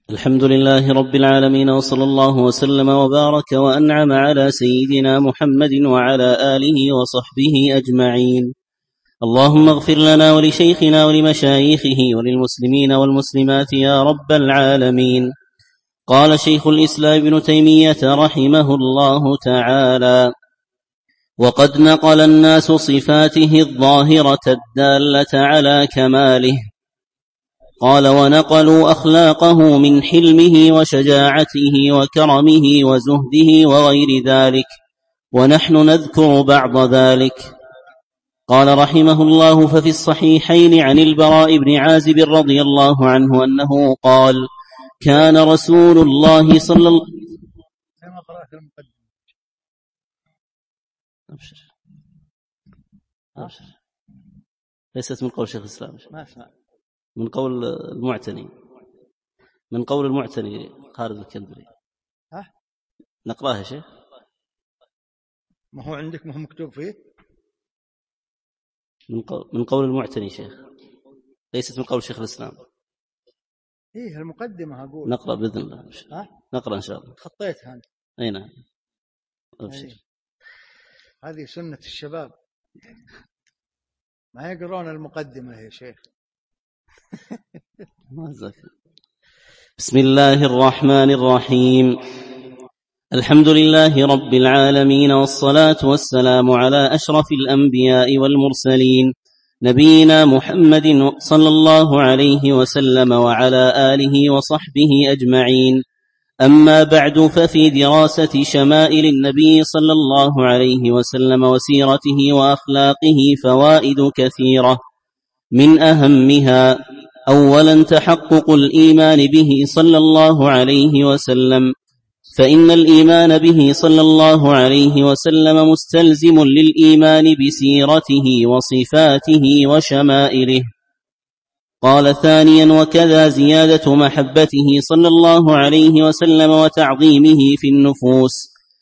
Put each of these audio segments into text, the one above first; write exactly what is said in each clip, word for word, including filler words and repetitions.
الحمد لله رب العالمين، وصلى الله وسلم وبارك وأنعم على سيدنا محمد وعلى آله وصحبه أجمعين. اللهم اغفر لنا ولشيخنا ولمشايخه وللمسلمين والمسلمات يا رب العالمين. قال شيخ الإسلام ابن تيمية رحمه الله تعالى: وقد نقل الناس صفاته الظاهرة الدالة على كماله. قال: ونقلوا أخلاقه من حلمه وشجاعته وكرمه وزهده وغير ذلك، ونحن نذكر بعض ذلك. قال رحمه الله: ففي الصحيحين عن البراء بن عازب رضي الله عنه أنه قال: كان رسول الله صلى الله كما قرأت المقدمة. أبشر أبشر ليست من قول شيخ الإسلام، ما أسمع، من قول المعتني، من قول المعتني خالد الكندري. ها نقرأها يا شيخ؟ ما هو عندك، ما هو مكتوب فيه من قول, من قول المعتني شيخ، ليست من قول شيخ الإسلام. ايه المقدمة أقول. نقرأ بإذن الله. ها نقرأ إن شاء الله. خطيتها أنت. أي نعم. أبشر. هذه سنة الشباب، ما يقرون المقدمة يا شيخ. بسم الله الرحمن الرحيم. الحمد لله رب العالمين، والصلاة والسلام على أشرف الأنبياء والمرسلين، نبينا محمد صلى الله عليه وسلم وعلى آله وصحبه أجمعين. أما بعد، ففي دراسة شمائل النبي صلى الله عليه وسلم وسيرته وأخلاقه فوائد كثيرة، من أهمها: أولا تحقق الإيمان به صلى الله عليه وسلم، فإن الإيمان به صلى الله عليه وسلم مستلزم للإيمان بسيرته وصفاته وشمائله. قال ثانيا: وكذا زيادة محبته صلى الله عليه وسلم وتعظيمه في النفوس،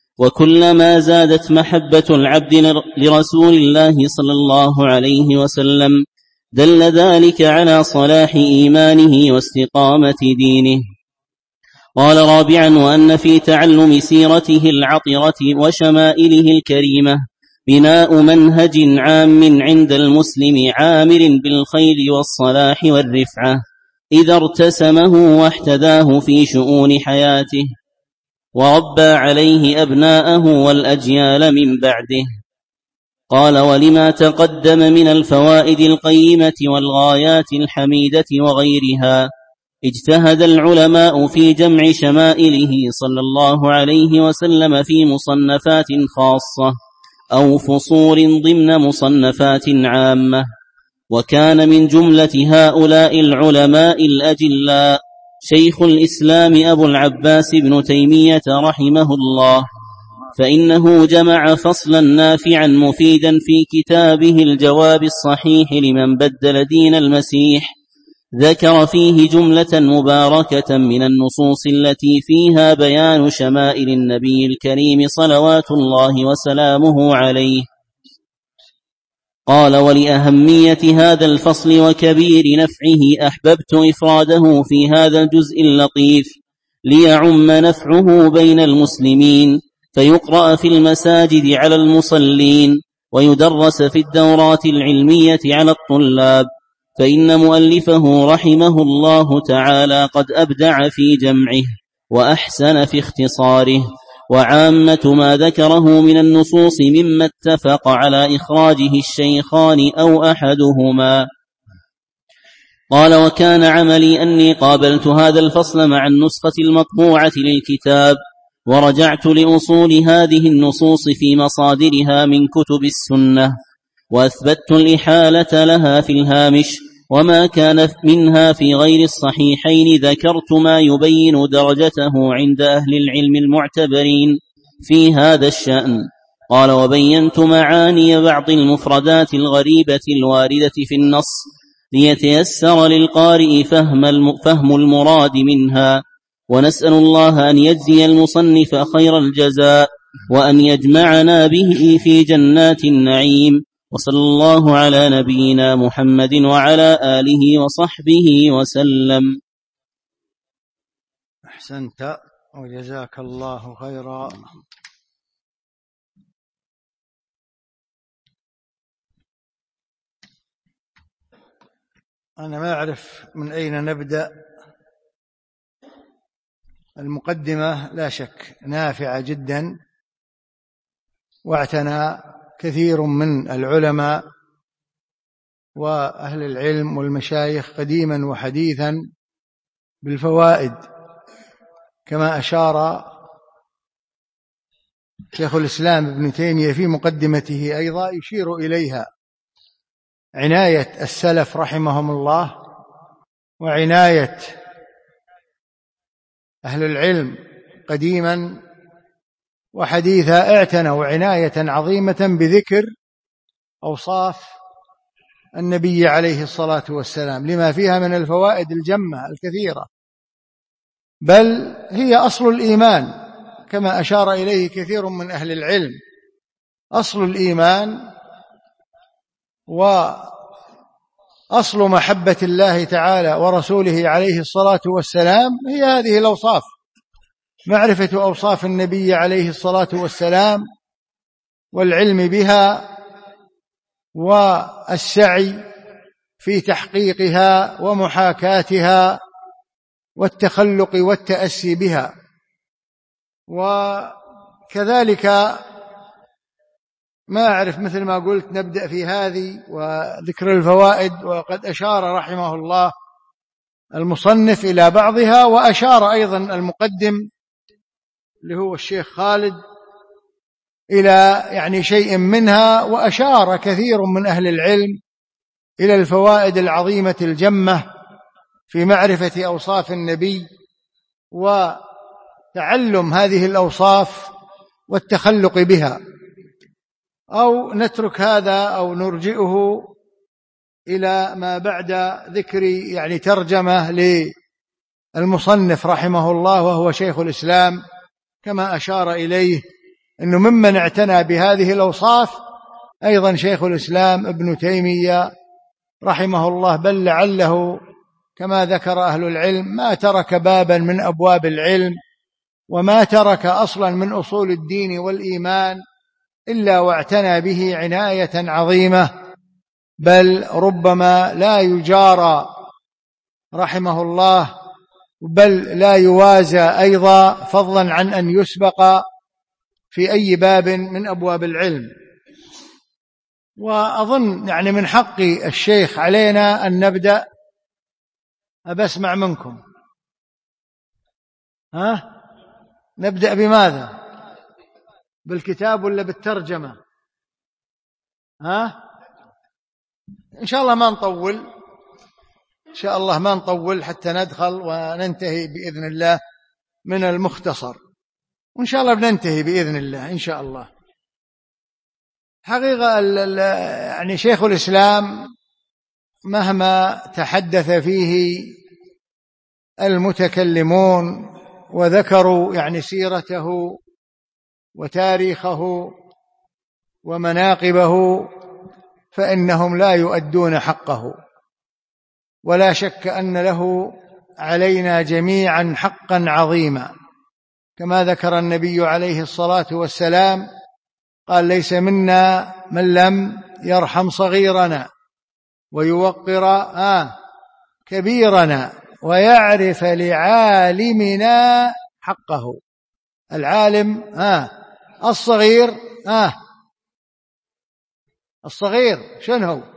وكلما زادت محبة العبد لرسول الله صلى الله عليه وسلم دل ذلك على صلاح إيمانه واستقامة دينه. قال رابعا: وأن في تعلم سيرته العطرة وشمائله الكريمة بناء منهج عام عند المسلم عامر بالخير والصلاح والرفعة، إذا ارتسمه واحتداه في شؤون حياته، وربى عليه أبناءه والأجيال من بعده. قال: ولما تقدم من الفوائد القيمة والغايات الحميدة وغيرها، اجتهد العلماء في جمع شمائله صلى الله عليه وسلم في مصنفات خاصة أو فصول ضمن مصنفات عامة. وكان من جملة هؤلاء العلماء الأجلاء شيخ الإسلام أبو العباس ابن تيمية رحمه الله، فإنه جمع فصلا نافعا مفيدا في كتابه الجواب الصحيح لمن بدل دين المسيح، ذكر فيه جملة مباركة من النصوص التي فيها بيان شمائل النبي الكريم صلوات الله وسلامه عليه. قال: ولأهمية هذا الفصل وكبير نفعه أحببت إفراده في هذا الجزء اللطيف، ليعم نفعه بين المسلمين، فيقرأ في المساجد على المصلين، ويدرس في الدورات العلمية على الطلاب، فإن مؤلفه رحمه الله تعالى قد أبدع في جمعه وأحسن في اختصاره، وعامة ما ذكره من النصوص مما اتفق على إخراجه الشيخان أو أحدهما. قال: وكان عملي أني قابلت هذا الفصل مع النسخة المطبوعة للكتاب، ورجعت لأصول هذه النصوص في مصادرها من كتب السنة، وأثبتت الإحالة لها في الهامش، وما كان منها في غير الصحيحين ذكرت ما يبين درجته عند أهل العلم المعتبرين في هذا الشأن. قال: وبينت معاني بعض المفردات الغريبة الواردة في النص، ليتيسر للقارئ فهم المراد منها، ونسأل الله أن يجزي المصنف خير الجزاء، وأن يجمعنا به في جنات النعيم. وصلى الله على نبينا محمد وعلى آله وصحبه وسلم. أحسنت وجزاك الله خيرا. أنا ما أعرف من أين نبدأ. المقدمة لا شك نافعة جدا، واعتنى كثير من العلماء وأهل العلم والمشايخ قديما وحديثا بالفوائد، كما أشار شيخ الإسلام ابن تيمية في مقدمته أيضا، يشير إليها عناية السلف رحمهم الله وعناية أهل العلم قديما وحديثا، اعتنوا عناية عظيمة بذكر أوصاف النبي عليه الصلاة والسلام لما فيها من الفوائد الجمة الكثيرة، بل هي أصل الإيمان كما أشار إليه كثير من أهل العلم. أصل الإيمان وأصل محبة الله تعالى ورسوله عليه الصلاة والسلام هي هذه الأوصاف، معرفة أوصاف النبي عليه الصلاة والسلام والعلم بها والسعي في تحقيقها ومحاكاتها والتخلق والتأسي بها. وكذلك ما أعرف، مثل ما قلت نبدأ في هذه وذكر الفوائد، وقد أشار رحمه الله المصنف إلى بعضها، وأشار أيضا المقدم اللي هو الشيخ خالد إلى يعني شيء منها، وأشار كثير من أهل العلم إلى الفوائد العظيمة الجمة في معرفة أوصاف النبي وتعلم هذه الأوصاف والتخلق بها. أو نترك هذا أو نرجئه إلى ما بعد ذكر يعني ترجمة للمصنف رحمه الله وهو شيخ الإسلام، كما أشار إليه أنه ممن اعتنى بهذه الأوصاف أيضا شيخ الإسلام ابن تيمية رحمه الله، بل لعله كما ذكر أهل العلم ما ترك بابا من أبواب العلم وما ترك أصلا من أصول الدين والإيمان إلا واعتنى به عناية عظيمة، بل ربما لا يجارى رحمه الله، بل لا يوازى أيضا، فضلا عن أن يسبق في أي باب من أبواب العلم. وأظن يعني من حق الشيخ علينا أن نبدأ. أبسمع منكم، ها نبدأ بماذا؟ بالكتاب ولا بالترجمة؟ ها إن شاء الله ما نطول، إن شاء الله ما نطول حتى ندخل وننتهي بإذن الله من المختصر، وإن شاء الله بننتهي بإذن الله إن شاء الله. حقيقة يعني شيخ الإسلام مهما تحدث فيه المتكلمون وذكروا يعني سيرته وتاريخه ومناقبه فإنهم لا يؤدون حقه، ولا شك أن له علينا جميعا حقا عظيما، كما ذكر النبي عليه الصلاة والسلام قال: ليس منا من لم يرحم صغيرنا ويوقر آه كبيرنا ويعرف لعالمنا حقه. العالم آه الصغير آه الصغير شنو هو؟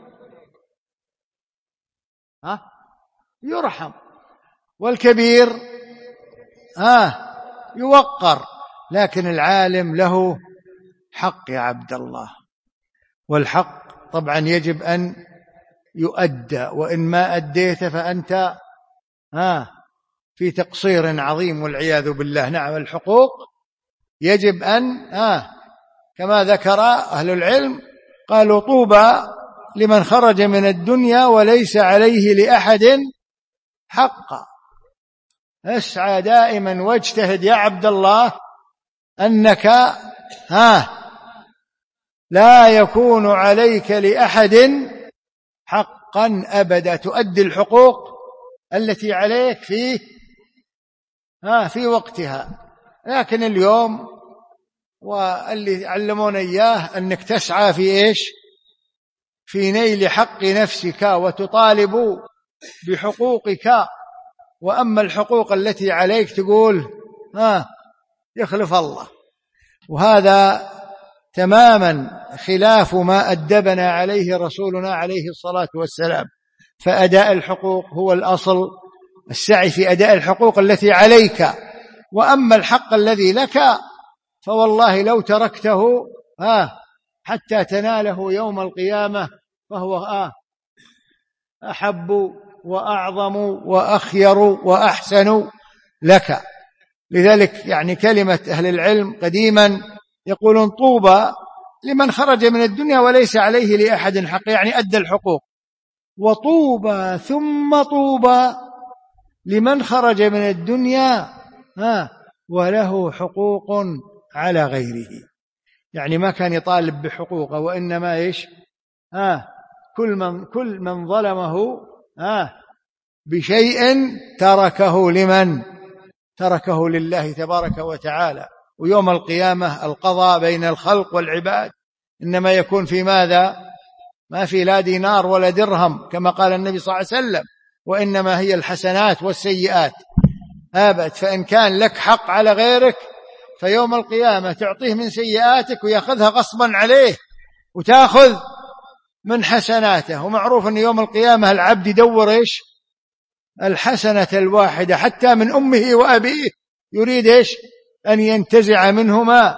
آه يرحم، والكبير آه يوقر، لكن العالم له حق يا عبد الله، والحق طبعا يجب أن يؤدى، وإن ما أديته فأنت ها في تقصير عظيم والعياذ بالله. نعم الحقوق يجب أن ها كما ذكر أهل العلم قالوا: طوبى لمن خرج من الدنيا وليس عليه لأحد حقا. اسعى دائما واجتهد يا عبد الله أنك ها لا يكون عليك لأحد حقا أبدا، تؤدي الحقوق التي عليك في ها في وقتها. لكن اليوم واللي علمونا إياه أنك تسعى في إيش؟ في نيل حق نفسك وتطالب بحقوقك، وأما الحقوق التي عليك تقول ها يخلف الله. وهذا تماما خلاف ما أدبنا عليه رسولنا عليه الصلاة والسلام. فأداء الحقوق هو الأصل، السعي في أداء الحقوق التي عليك، وأما الحق الذي لك فوالله لو تركته ها حتى تناله يوم القيامة فهو آه أحب وأعظم وأخير وأحسن لك. لذلك يعني كلمة أهل العلم قديما يقولون طوبى لمن خرج من الدنيا وليس عليه لأحد حق، يعني أدى الحقوق، وطوبى ثم طوبى لمن خرج من الدنيا ها وله حقوق على غيره، يعني ما كان يطالب بحقوقه، وإنما إيش ها كل من كل من ظلمه ها بشيء تركه لمن تركه لله تبارك وتعالى. ويوم القيامة القضاء بين الخلق والعباد إنما يكون في ماذا؟ ما في لا دينار ولا درهم كما قال النبي صلى الله عليه وسلم، وإنما هي الحسنات والسيئات أبد. فإن كان لك حق على غيرك فيوم القيامة تعطيه من سيئاتك ويأخذها غصبا عليه وتأخذ من حسناته. ومعروف أن يوم القيامة العبد يدور إيش؟ الحسنة الواحدة حتى من أمه وأبيه، يريد إيش؟ أن ينتزع منهما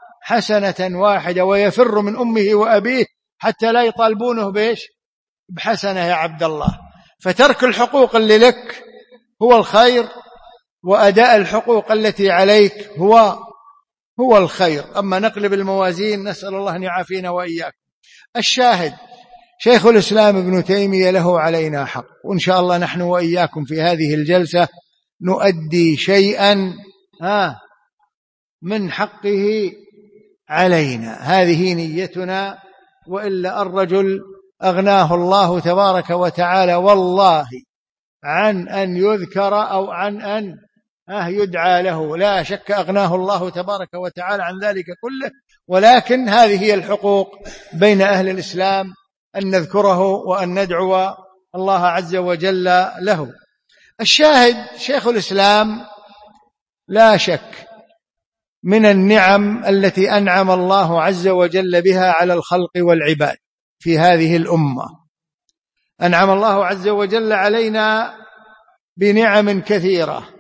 حسنة واحدة، ويفر من أمه وأبيه حتى لا يطالبونه بإيش؟ بحسنة يا عبد الله. فترك الحقوق اللي لك هو الخير، وأداء الحقوق التي عليك هو هو الخير. أما نقلب الموازين نسأل الله أن يعافينا وإياكم. الشاهد شيخ الإسلام ابن تيمية له علينا حق، وإن شاء الله نحن وإياكم في هذه الجلسة نؤدي شيئا ها من حقه علينا، هذه نيتنا. وإلا الرجل أغناه الله تبارك وتعالى والله عن أن يذكر أو عن أن يدعى له، لا شك أغناه الله تبارك وتعالى عن ذلك كله. ولكن هذه هي الحقوق بين أهل الإسلام، أن نذكره وأن ندعو الله عز وجل له. الشاهد شيخ الإسلام لا شك من النعم التي أنعم الله عز وجل بها على الخلق والعباد في هذه الأمة. أنعم الله عز وجل علينا بنعم كثيرة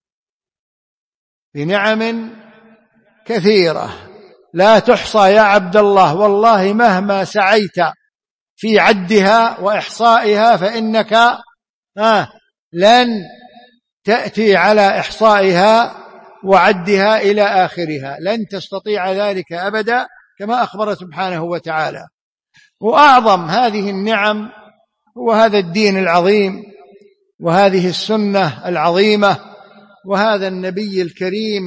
بنعم كثيرة لا تحصى يا عبد الله، والله مهما سعيت في عدها وإحصائها فإنك آه لن تأتي على إحصائها وعدها إلى آخرها، لن تستطيع ذلك أبدا كما أخبر سبحانه وتعالى. وأعظم هذه النعم هو هذا الدين العظيم، وهذه السنة العظيمة، وهذا النبي الكريم،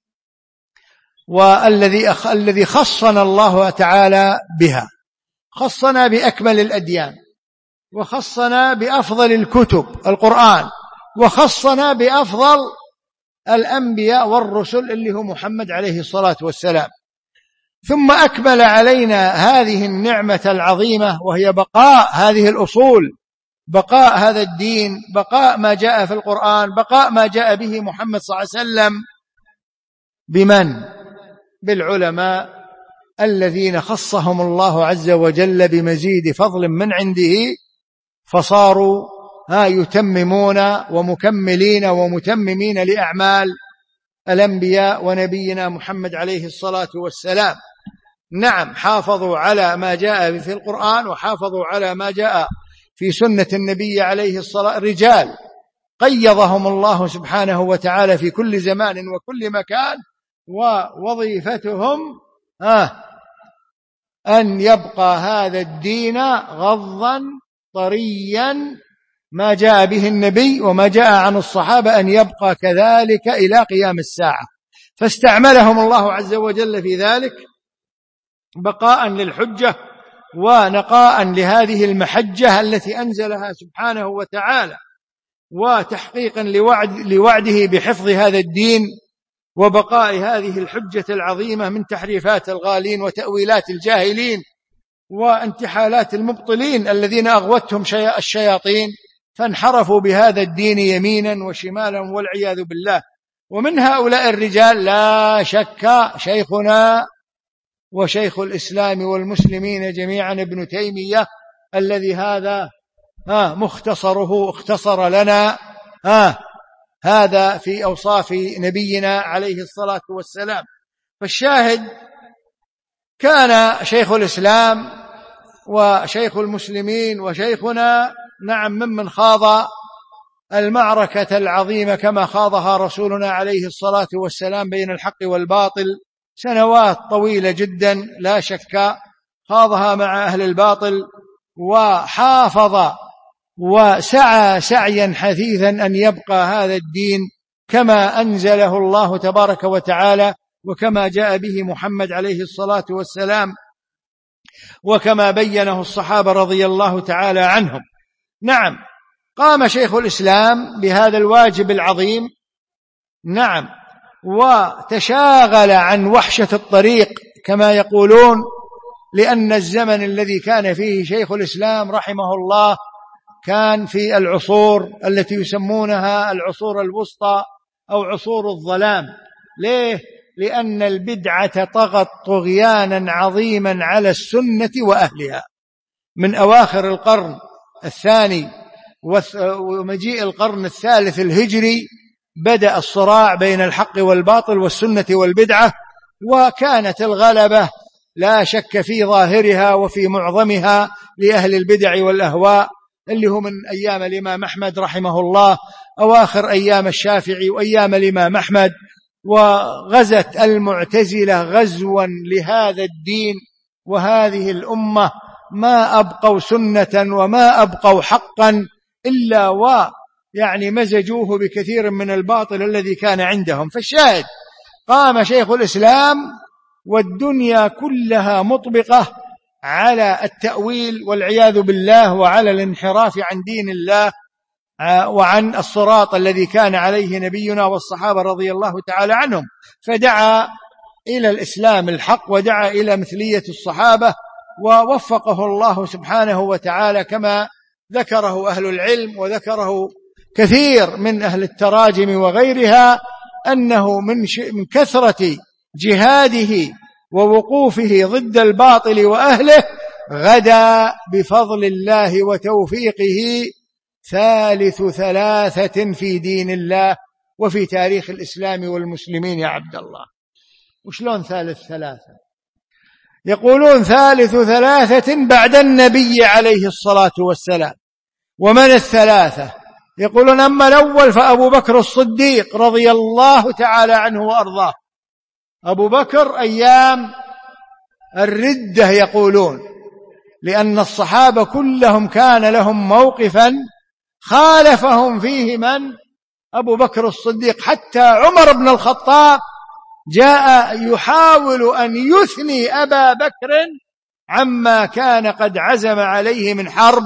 والذي الذي خصنا الله تعالى بها. خصنا بأكمل الأديان، وخصنا بأفضل الكتب القرآن، وخصنا بأفضل الأنبياء والرسل اللي هو محمد عليه الصلاة والسلام. ثم أكمل علينا هذه النعمة العظيمة، وهي بقاء هذه الأصول، بقاء هذا الدين، بقاء ما جاء في القرآن، بقاء ما جاء به محمد صلى الله عليه وسلم. بمن؟ بالعلماء الذين خصهم الله عز وجل بمزيد فضل من عنده، فصاروا ها يتممون ومكملين ومتممين لأعمال الأنبياء ونبينا محمد عليه الصلاة والسلام. نعم، حافظوا على ما جاء في القرآن، وحافظوا على ما جاء في سنة النبي عليه الصلاة، رجال قيضهم الله سبحانه وتعالى في كل زمان وكل مكان، ووظيفتهم آه أن يبقى هذا الدين غضا طريا، ما جاء به النبي وما جاء عن الصحابة أن يبقى كذلك إلى قيام الساعة. فاستعملهم الله عز وجل في ذلك بقاء للحجة ونقاء لهذه المحجة التي أنزلها سبحانه وتعالى. وتحقيقا لوعد لوعده بحفظ هذا الدين وبقاء هذه الحجة العظيمة من تحريفات الغالين وتأويلات الجاهلين وانتحالات المبطلين الذين أغوتهم الشياطين فانحرفوا بهذا الدين يمينا وشمالا والعياذ بالله. ومن هؤلاء الرجال لا شك شيخنا وشيخ الإسلام والمسلمين جميعا ابن تيمية، الذي هذا آه مختصره اختصر لنا آه هذا في أوصاف نبينا عليه الصلاة والسلام. فالشاهد كان شيخ الإسلام وشيخ المسلمين وشيخنا نعم ممن خاض المعركة العظيمة كما خاضها رسولنا عليه الصلاة والسلام بين الحق والباطل، سنوات طويلة جدا لا شك خاضها مع أهل الباطل، وحافظ وسعى سعيا حثيثا أن يبقى هذا الدين كما أنزله الله تبارك وتعالى وكما جاء به محمد عليه الصلاة والسلام وكما بينه الصحابة رضي الله تعالى عنهم. نعم قام شيخ الإسلام بهذا الواجب العظيم، نعم، وتشاغل عن وحشة الطريق كما يقولون، لأن الزمن الذي كان فيه شيخ الإسلام رحمه الله كان في العصور التي يسمونها العصور الوسطى أو عصور الظلام. ليه؟ لأن البدعة طغت طغيانا عظيما على السنة وأهلها من أواخر القرن الثاني ومجيء القرن الثالث الهجري. بدأ الصراع بين الحق والباطل والسنة والبدعة، وكانت الغلبة لا شك في ظاهرها وفي معظمها لأهل البدع والأهواء، اللي هو من أيام الإمام أحمد رحمه الله، أواخر أيام الشافعي وأيام الإمام أحمد. وغزت المعتزلة غزوا لهذا الدين وهذه الأمة، ما أبقوا سنة وما أبقوا حقا إلا ويعني مزجوه بكثير من الباطل الذي كان عندهم. فالشاهد قام شيخ الإسلام والدنيا كلها مطبقة على التأويل والعياذ بالله وعلى الانحراف عن دين الله وعن الصراط الذي كان عليه نبينا والصحابة رضي الله تعالى عنهم، فدعا إلى الإسلام الحق ودعا إلى مثلية الصحابة، ووفقه الله سبحانه وتعالى كما ذكره أهل العلم وذكره كثير من أهل التراجم وغيرها، أنه من من كثرة جهاده ووقوفه ضد الباطل وأهله غدا بفضل الله وتوفيقه ثالث ثلاثة في دين الله وفي تاريخ الإسلام والمسلمين. يا عبد الله، وشلون ثالث ثلاثة؟ يقولون ثالث ثلاثة بعد النبي عليه الصلاة والسلام. ومن الثلاثة؟ يقولون أما الأول فأبو بكر الصديق رضي الله تعالى عنه وأرضاه. أبو بكر أيام الردة يقولون، لأن الصحابة كلهم كان لهم موقفا خالفهم فيه من؟ أبو بكر الصديق، حتى عمر بن الخطاب جاء يحاول أن يثني أبا بكر عما كان قد عزم عليه من حرب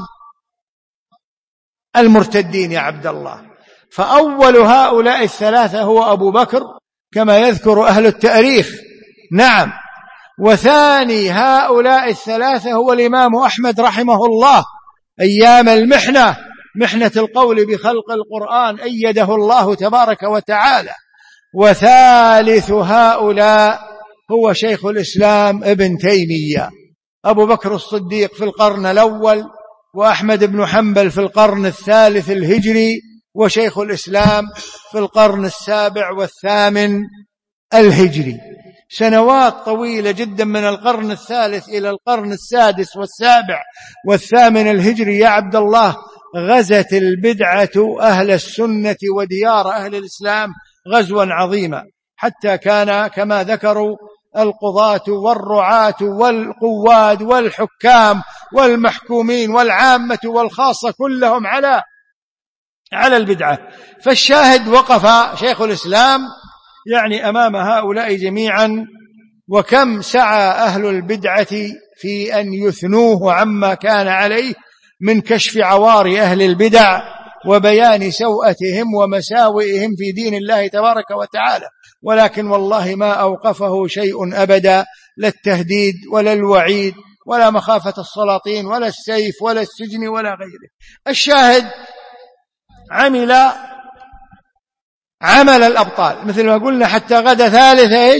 المرتدين. يا عبد الله، فأول هؤلاء الثلاثة هو أبو بكر كما يذكر أهل التاريخ، نعم. وثاني هؤلاء الثلاثة هو الإمام أحمد رحمه الله أيام المحنة، محنة القول بخلق القرآن، أيده الله تبارك وتعالى. وثالث هؤلاء هو شيخ الإسلام ابن تيمية، أبو بكر الصديق في القرن الأول، وأحمد بن حنبل في القرن الثالث الهجري، وشيخ الإسلام في القرن السابع والثامن الهجري. سنوات طويلة جدا من القرن الثالث إلى القرن السادس والسابع والثامن الهجري. يا عبد الله، غزت البدعة أهل السنة وديار أهل الإسلام غزوا عظيما، حتى كان كما ذكروا القضاة والرعاة والقواد والحكام والمحكومين والعامة والخاصة كلهم على على البدعة. فالشاهد وقف شيخ الإسلام يعني أمام هؤلاء جميعا، وكم سعى أهل البدعة في أن يثنوه عما كان عليه من كشف عوار أهل البدع وبيان سوءتهم ومساوئهم في دين الله تبارك وتعالى، ولكن والله ما أوقفه شيء أبدا، لا التهديد ولا الوعيد ولا مخافة السلاطين ولا السيف ولا السجن ولا غيره. الشاهد عمل عمل الأبطال مثل ما قلنا، حتى غدا ثالث إيش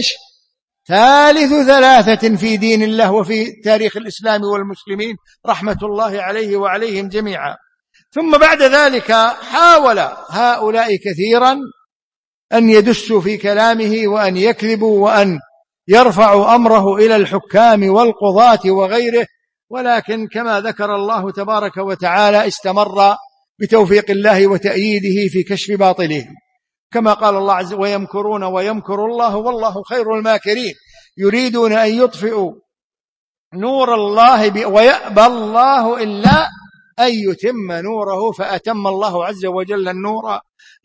ثالث ثلاثة في دين الله وفي تاريخ الإسلام والمسلمين رحمة الله عليه وعليهم جميعا. ثم بعد ذلك حاول هؤلاء كثيرا أن يدسوا في كلامه وأن يكذبوا وأن يرفعوا أمره إلى الحكام والقضاة وغيره، ولكن كما ذكر الله تبارك وتعالى استمر بتوفيق الله وتأييده في كشف باطلهم، كما قال الله عز وجل: ويمكرون ويمكر الله والله خير الماكرين يريدون أن يطفئوا نور الله ويأبى الله إلا أن يتم نوره فأتم الله عز وجل النور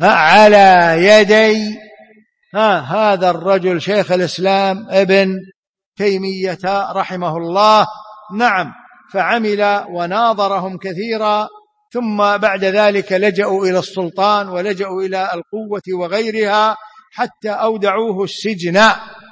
على يدي ها هذا الرجل شيخ الإسلام ابن تيمية رحمه الله. نعم، فعمل وناظرهم كثيرا، ثم بعد ذلك لجأوا إلى السلطان ولجأوا إلى القوة وغيرها حتى أودعوه السجن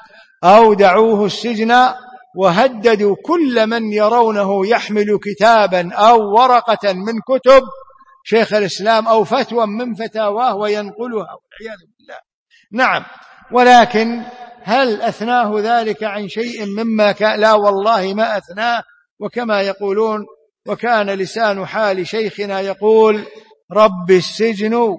أودعوه السجن وهددوا كل من يرونه يحمل كتابا أو ورقة من كتب شيخ الإسلام أو فتوى من فتاواه وينقلها والعياذ بالله. نعم، ولكن هل أثناه ذلك عن شيء مما كان؟ لا والله ما أثناه، وكما يقولون وكان لسان حال شيخنا يقول: رب السجن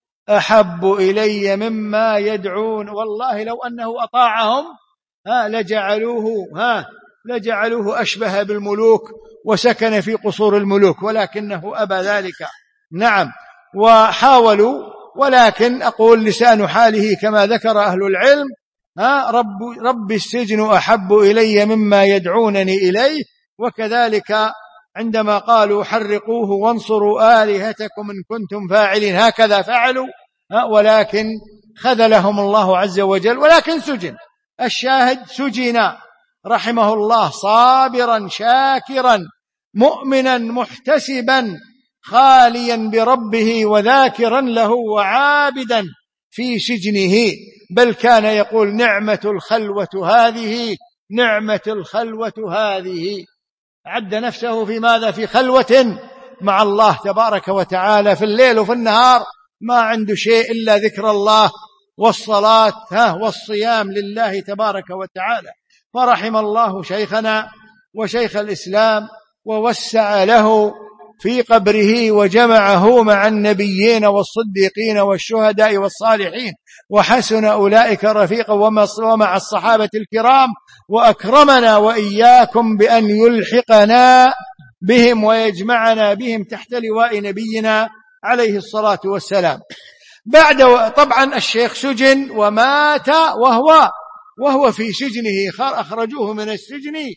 أحب إلي مما يدعون. والله لو أنه أطاعهم ها لجعلوه ها لجعلوه أشبه بالملوك وسكن في قصور الملوك، ولكنه أبى ذلك. نعم، وحاولوا، ولكن أقول لسان حاله كما ذكر أهل العلم: ها رب, رب السجن أحب إلي مما يدعونني إليه. وكذلك عندما قالوا: حرقوه وانصروا آلهتكم إن كنتم فاعلين، هكذا فعلوا، ولكن خذلهم الله عز وجل، ولكن سجن. الشاهد سجن رحمه الله صابرا شاكرا مؤمنا محتسبا خاليا بربه وذاكرا له وعابدا في سجنه، بل كان يقول: نعمة الخلوة هذه، نعمة الخلوة هذه. عد نفسه في ماذا؟ في خلوة مع الله تبارك وتعالى في الليل وفي النهار، ما عنده شيء إلا ذكر الله والصلاة ها والصيام لله تبارك وتعالى. فرحم الله شيخنا وشيخ الإسلام ووسع له في قبره وجمعه مع النبيين والصديقين والشهداء والصالحين، وحسن أولئك رفيقا ومع الصحابة الكرام، وأكرمنا وإياكم بأن يلحقنا بهم ويجمعنا بهم تحت لواء نبينا عليه الصلاة والسلام. بعد طبعا الشيخ سجن ومات وهو وهو في سجنه، أخرجوه من السجن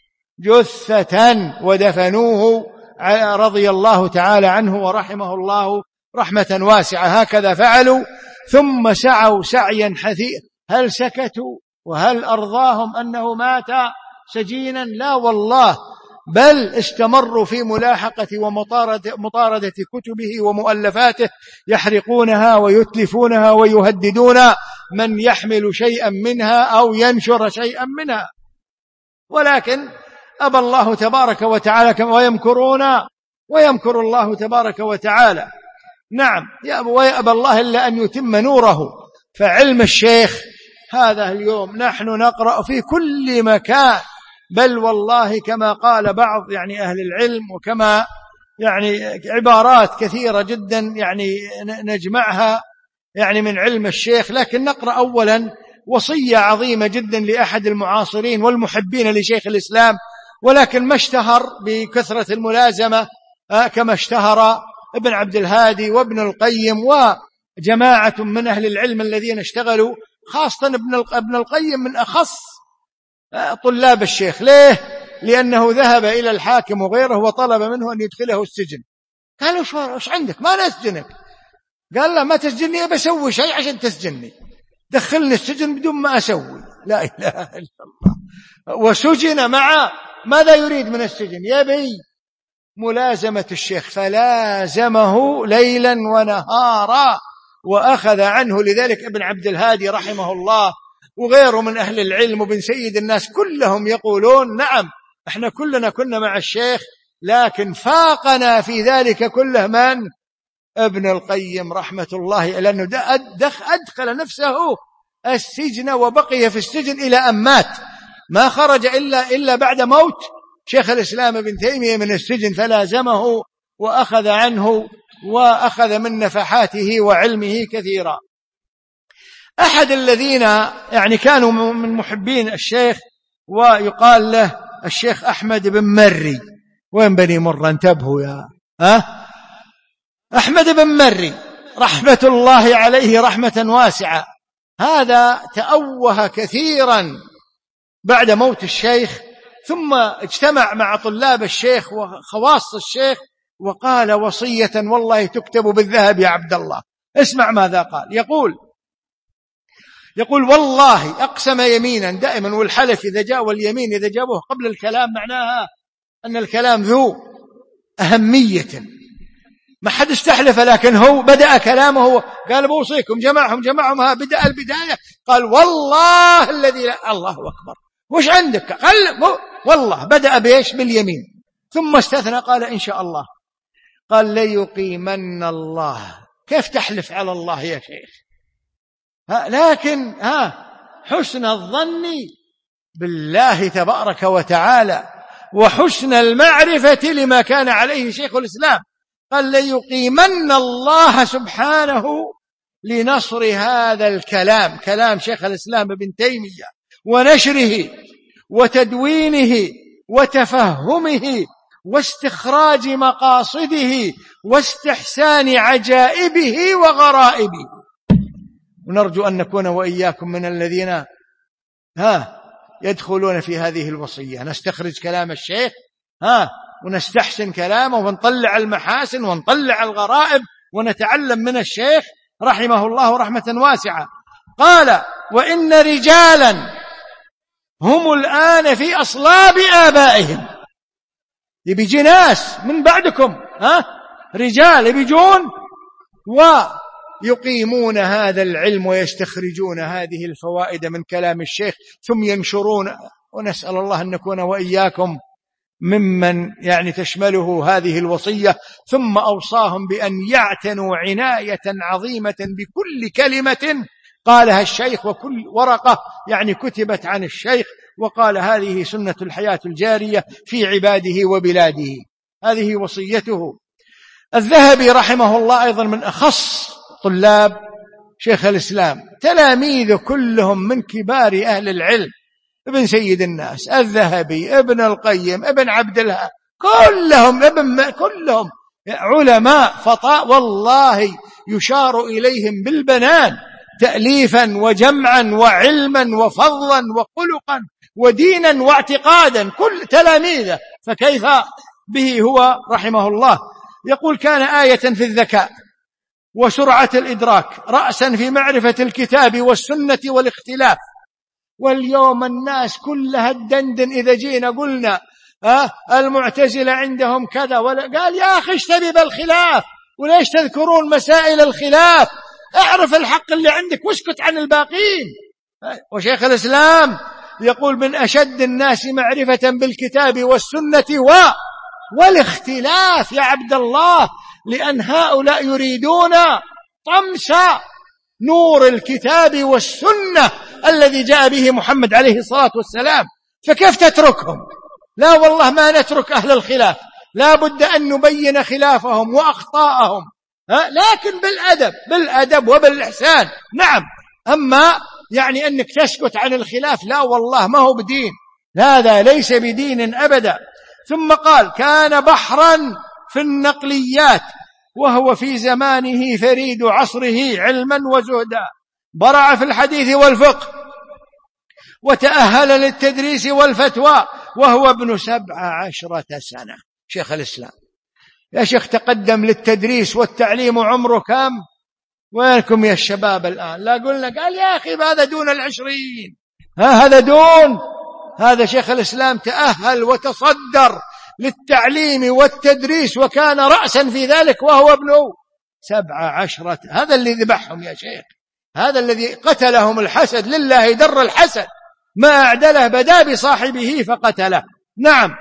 جثة ودفنوه رضي الله تعالى عنه ورحمه الله رحمة واسعة. هكذا فعلوا، ثم سعوا سعيا حثيثا. هل سكتوا وهل أرضاهم أنه مات سجينا؟ لا والله، بل استمروا في ملاحقة ومطاردة مطاردة كتبه ومؤلفاته، يحرقونها ويتلفونها ويهددون من يحمل شيئا منها أو ينشر شيئا منها، ولكن أبى الله تبارك وتعالى، ويمكرون ويمكر الله تبارك وتعالى. نعم، ويأبى الله إلا أن يتم نوره. فعلم الشيخ هذا اليوم نحن نقرأ في كل مكان، بل والله كما قال بعض يعني أهل العلم، وكما يعني عبارات كثيرة جدا يعني نجمعها يعني من علم الشيخ. لكن نقرأ أولا وصية عظيمة جدا لأحد المعاصرين والمحبين لشيخ الإسلام، ولكن ما اشتهر بكثرة الملازمة كما اشتهر ابن عبد الهادي وابن القيم وجماعة من أهل العلم الذين اشتغلوا، خاصة ابن القيم من أخص طلاب الشيخ. ليه؟ لأنه ذهب إلى الحاكم وغيره وطلب منه أن يدخله السجن. قالوا: وش عندك؟ ما نسجنك. قال: لا، ما تسجنني، بسوي شيء عشان تسجنني، دخلني السجن بدون ما أسوي. لا إله إلا الله. وسجن مع ماذا يريد من السجن؟ يبي ملازمة الشيخ، فلازمه ليلا ونهارا وأخذ عنه. لذلك ابن عبد الهادي رحمه الله وغيره من أهل العلم وبن سيد الناس كلهم يقولون نعم احنا كلنا كنا مع الشيخ، لكن فاقنا في ذلك كله من؟ ابن القيم رحمة الله، لأنه أدخل نفسه السجن وبقي في السجن إلى أن مات، ما خرج إلا, إلا بعد موت شيخ الإسلام ابن تيمية من السجن، فلازمه وأخذ عنه وأخذ من نفحاته وعلمه كثيرا. أحد الذين يعني كانوا من محبين الشيخ ويقال له الشيخ أحمد بن مري. وين بني مرة؟ انتبهوا يا ها أحمد بن مري رحمة الله عليه رحمة واسعة. هذا تأوه كثيرا بعد موت الشيخ، ثم اجتمع مع طلاب الشيخ وخواص الشيخ وقال وصية والله تكتب بالذهب يا عبد الله. اسمع ماذا قال. يقول يقول والله أقسم يمينا دائما، والحلف إذا جاء واليمين إذا جابوه قبل الكلام معناها أن الكلام ذو أهمية، ما حد استحلف، لكن هو بدأ كلامه قال بوصيكم، جمعهم جمعهم ها بدأ البداية قال والله الذي لا الله أكبر. وش عندك؟ قال والله. بدأ بإيش؟ باليمين، ثم استثنى قال إن شاء الله. قال ليقيمن الله. كيف تحلف على الله يا شيخ؟ ها لكن ها حسن الظن بالله تبارك وتعالى وحسن المعرفة لما كان عليه شيخ الإسلام. قال ليقيمن الله سبحانه لنصر هذا الكلام، كلام شيخ الإسلام ابن تيمية، ونشره وتدوينه وتفهمه واستخراج مقاصده واستحسان عجائبه وغرائبه. ونرجو أن نكون وإياكم من الذين ها يدخلون في هذه الوصية، نستخرج كلام الشيخ ها ونستحسن كلامه ونطلع المحاسن ونطلع الغرائب ونتعلم من الشيخ رحمه الله رحمة واسعة. قال وإن رجالا هم الآن في أصلاب آبائهم. يبيجي ناس من بعدكم ها رجال يبيجون ويقيمون هذا العلم ويستخرجون هذه الفوائد من كلام الشيخ ثم ينشرون. ونسأل الله أن نكون وإياكم ممن يعني تشمله هذه الوصية. ثم أوصاهم بأن يعتنوا عناية عظيمة بكل كلمة قالها الشيخ وكل ورقة يعني كتبت عن الشيخ، وقال هذه سنة الحياة الجارية في عباده وبلاده. هذه وصيته. الذهبي رحمه الله أيضا من أخص طلاب شيخ الإسلام، تلاميذه كلهم من كبار أهل العلم، ابن سيد الناس، الذهبي، ابن القيم، ابن عبد الهادي، كلهم ابن كلهم علماء فطاء والله يشار إليهم بالبنان تأليفا وجمعا وعلما وفضلا وخلقا ودينا واعتقادا، كل تلاميذه. فكيف به هو رحمه الله؟ يقول كان آية في الذكاء وسرعة الإدراك، رأسا في معرفة الكتاب والسنة والاختلاف. واليوم الناس كلها الدندن إذا جينا قلنا آه المعتزلة عندهم كذا ولا، قال يا أخي اشتبه بالخلاف وليش تذكرون مسائل الخلاف؟ اعرف الحق اللي عندك واسكت عن الباقين. وشيخ الإسلام يقول من أشد الناس معرفة بالكتاب والسنة و... والاختلاف يا عبد الله، لأن هؤلاء يريدون طمس نور الكتاب والسنة الذي جاء به محمد عليه الصلاة والسلام. فكيف تتركهم؟ لا والله ما نترك أهل الخلاف، لا بد أن نبين خلافهم وأخطاءهم، لكن بالأدب بالأدب وبالإحسان. نعم، أما يعني أنك تسكت عن الخلاف لا والله ما هو بدين، هذا ليس بدين أبدا. ثم قال كان بحرا في النقليات وهو في زمانه فريد عصره علما وزهدا، برع في الحديث والفقه وتأهل للتدريس والفتوى وهو ابن سبع عشرة سنة. شيخ الإسلام يا شيخ تقدم للتدريس والتعليم عمره كم؟ وينكم يا الشباب الآن؟ لا قلنا قال يا أخي هذا دون العشرين، ها هذا دون، هذا شيخ الإسلام تأهل وتصدر للتعليم والتدريس، وكان رأسا في ذلك وهو ابن سبع عشرة. هذا اللي ذبحهم يا شيخ، هذا الذي قتلهم الحسد، لله در الحسد ما أعدله، بدا بصاحبه فقتله. نعم.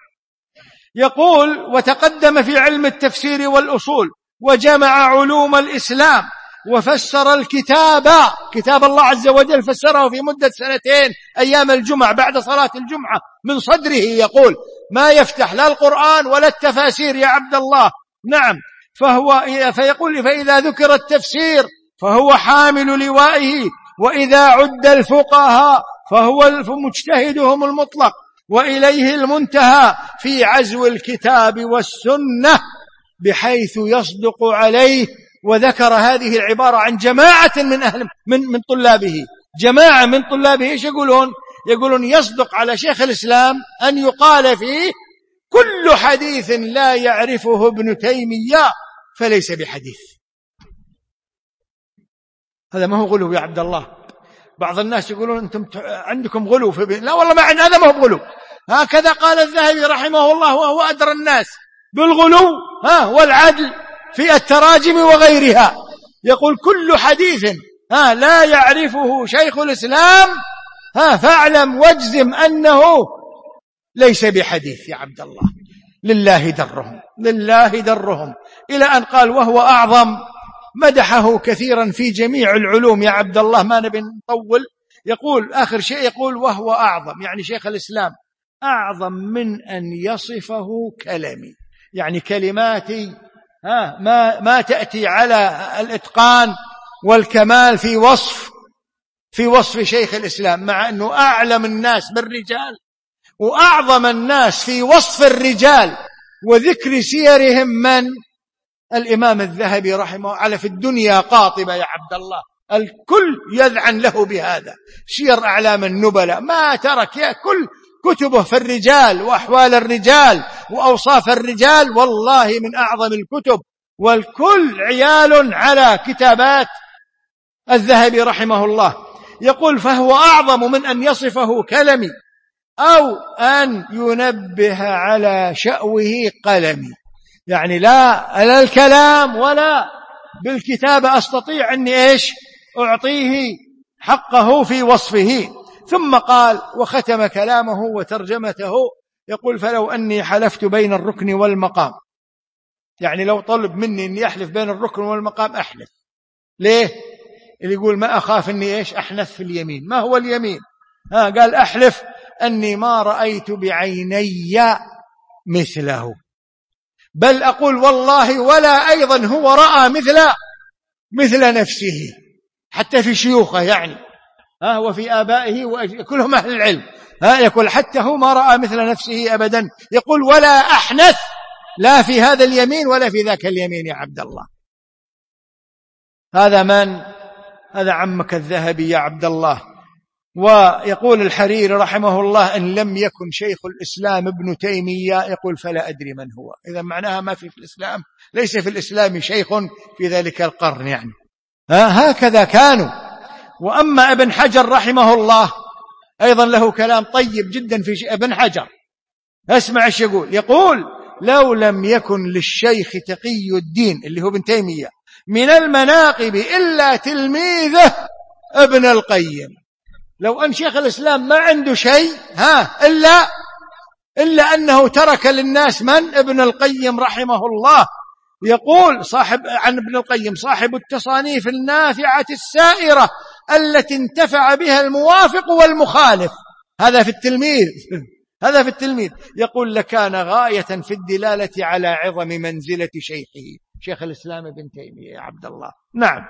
يقول: وتقدم في علم التفسير والأصول، وجمع علوم الإسلام، وفسر الكتاب، كتاب الله عز وجل فسره في مدة سنتين أيام الجمعة بعد صلاة الجمعة من صدره، يقول ما يفتح لا القرآن ولا التفاسير يا عبد الله. نعم. فهو فيقول: فإذا ذكر التفسير فهو حامل لوائه، وإذا عد الفقهاء فهو مجتهدهم المطلق، وإليه المنتهى في عزو الكتاب والسنة بحيث يصدق عليه. وذكر هذه العبارة عن جماعة من أهل من من طلابه، جماعة من طلابه ايش يقولون؟ يقولون يصدق على شيخ الإسلام أن يقال فيه: كل حديث لا يعرفه ابن تيمية فليس بحديث. هذا ما هو غلو يا عبد الله. بعض الناس يقولون أنتم عندكم غلو في بي... لا والله ما عندنا، هذا ما هو غلو. هكذا قال الذهبي رحمه الله وهو أدرى الناس بالغلو ها والعدل في التراجم وغيرها. يقول: كل حديث ها لا يعرفه شيخ الإسلام ها فاعلم واجزم أنه ليس بحديث. يا عبد الله لله درهم، لله درهم، إلى أن قال: وهو أعظم. مدحه كثيرا في جميع العلوم يا عبد الله، ما نبي نطول. يقول آخر شيء، يقول: وهو أعظم، يعني شيخ الإسلام أعظم من أن يصفه كلامي، يعني كلماتي ها ما ما تأتي على الإتقان والكمال في وصف في وصف شيخ الإسلام، مع أنه أعلم الناس بالرجال وأعظم الناس في وصف الرجال وذكر سيرهم من الإمام الذهبي رحمه على في الدنيا قاطبة يا عبد الله، الكل يذعن له بهذا. سير أعلام النبلاء ما ترك، يا كل كتبه في الرجال وأحوال الرجال وأوصاف الرجال، والله من أعظم الكتب، والكل عيال على كتابات الذهبي رحمه الله. يقول: فهو أعظم من أن يصفه كلمي أو أن ينبه على شأوه قلمي، يعني لا لا الكلام ولا بالكتابة أستطيع أني إيش أعطيه حقه في وصفه. ثم قال وختم كلامه وترجمته، يقول: فلو أني حلفت بين الركن والمقام، يعني لو طلب مني أني أحلف بين الركن والمقام أحلف. ليه؟ اللي يقول ما أخاف أني إيش أحنث في اليمين. ما هو اليمين؟ ها قال: أحلف أني ما رأيت بعيني مثله، بل أقول والله ولا أيضا هو رأى مثل مثل نفسه، حتى في شيوخه يعني ها وفي آبائه وكلهم أهل العلم. ها يقول حتى هو ما رأى مثل نفسه أبدا. يقول: ولا أحنث لا في هذا اليمين ولا في ذاك اليمين يا عبد الله. هذا من؟ هذا عمك الذهبي يا عبد الله. ويقول الحريري رحمه الله: إن لم يكن شيخ الإسلام ابن تيمية، يقول فلا أدري من هو. إذا معناها ما في في الإسلام، ليس في الإسلام شيخ في ذلك القرن يعني. ها هكذا كانوا. وأما ابن حجر رحمه الله أيضا له كلام طيب جدا في ابن حجر. اسمع ايش يقول. يقول: لو لم يكن للشيخ تقي الدين اللي هو ابن تيمية من المناقب إلا تلميذه ابن القيم، لو أن شيخ الإسلام ما عنده شيء ها إلا إلا أنه ترك للناس من؟ ابن القيم رحمه الله. يقول صاحب عن ابن القيم: صاحب التصانيف النافعة السائرة التي انتفع بها الموافق والمخالف. هذا في التلميذ، هذا في التلميذ. يقول: لكان غاية في الدلالة على عظم منزلة شيخه شيخ الإسلام ابن تيمية يا عبد الله. نعم.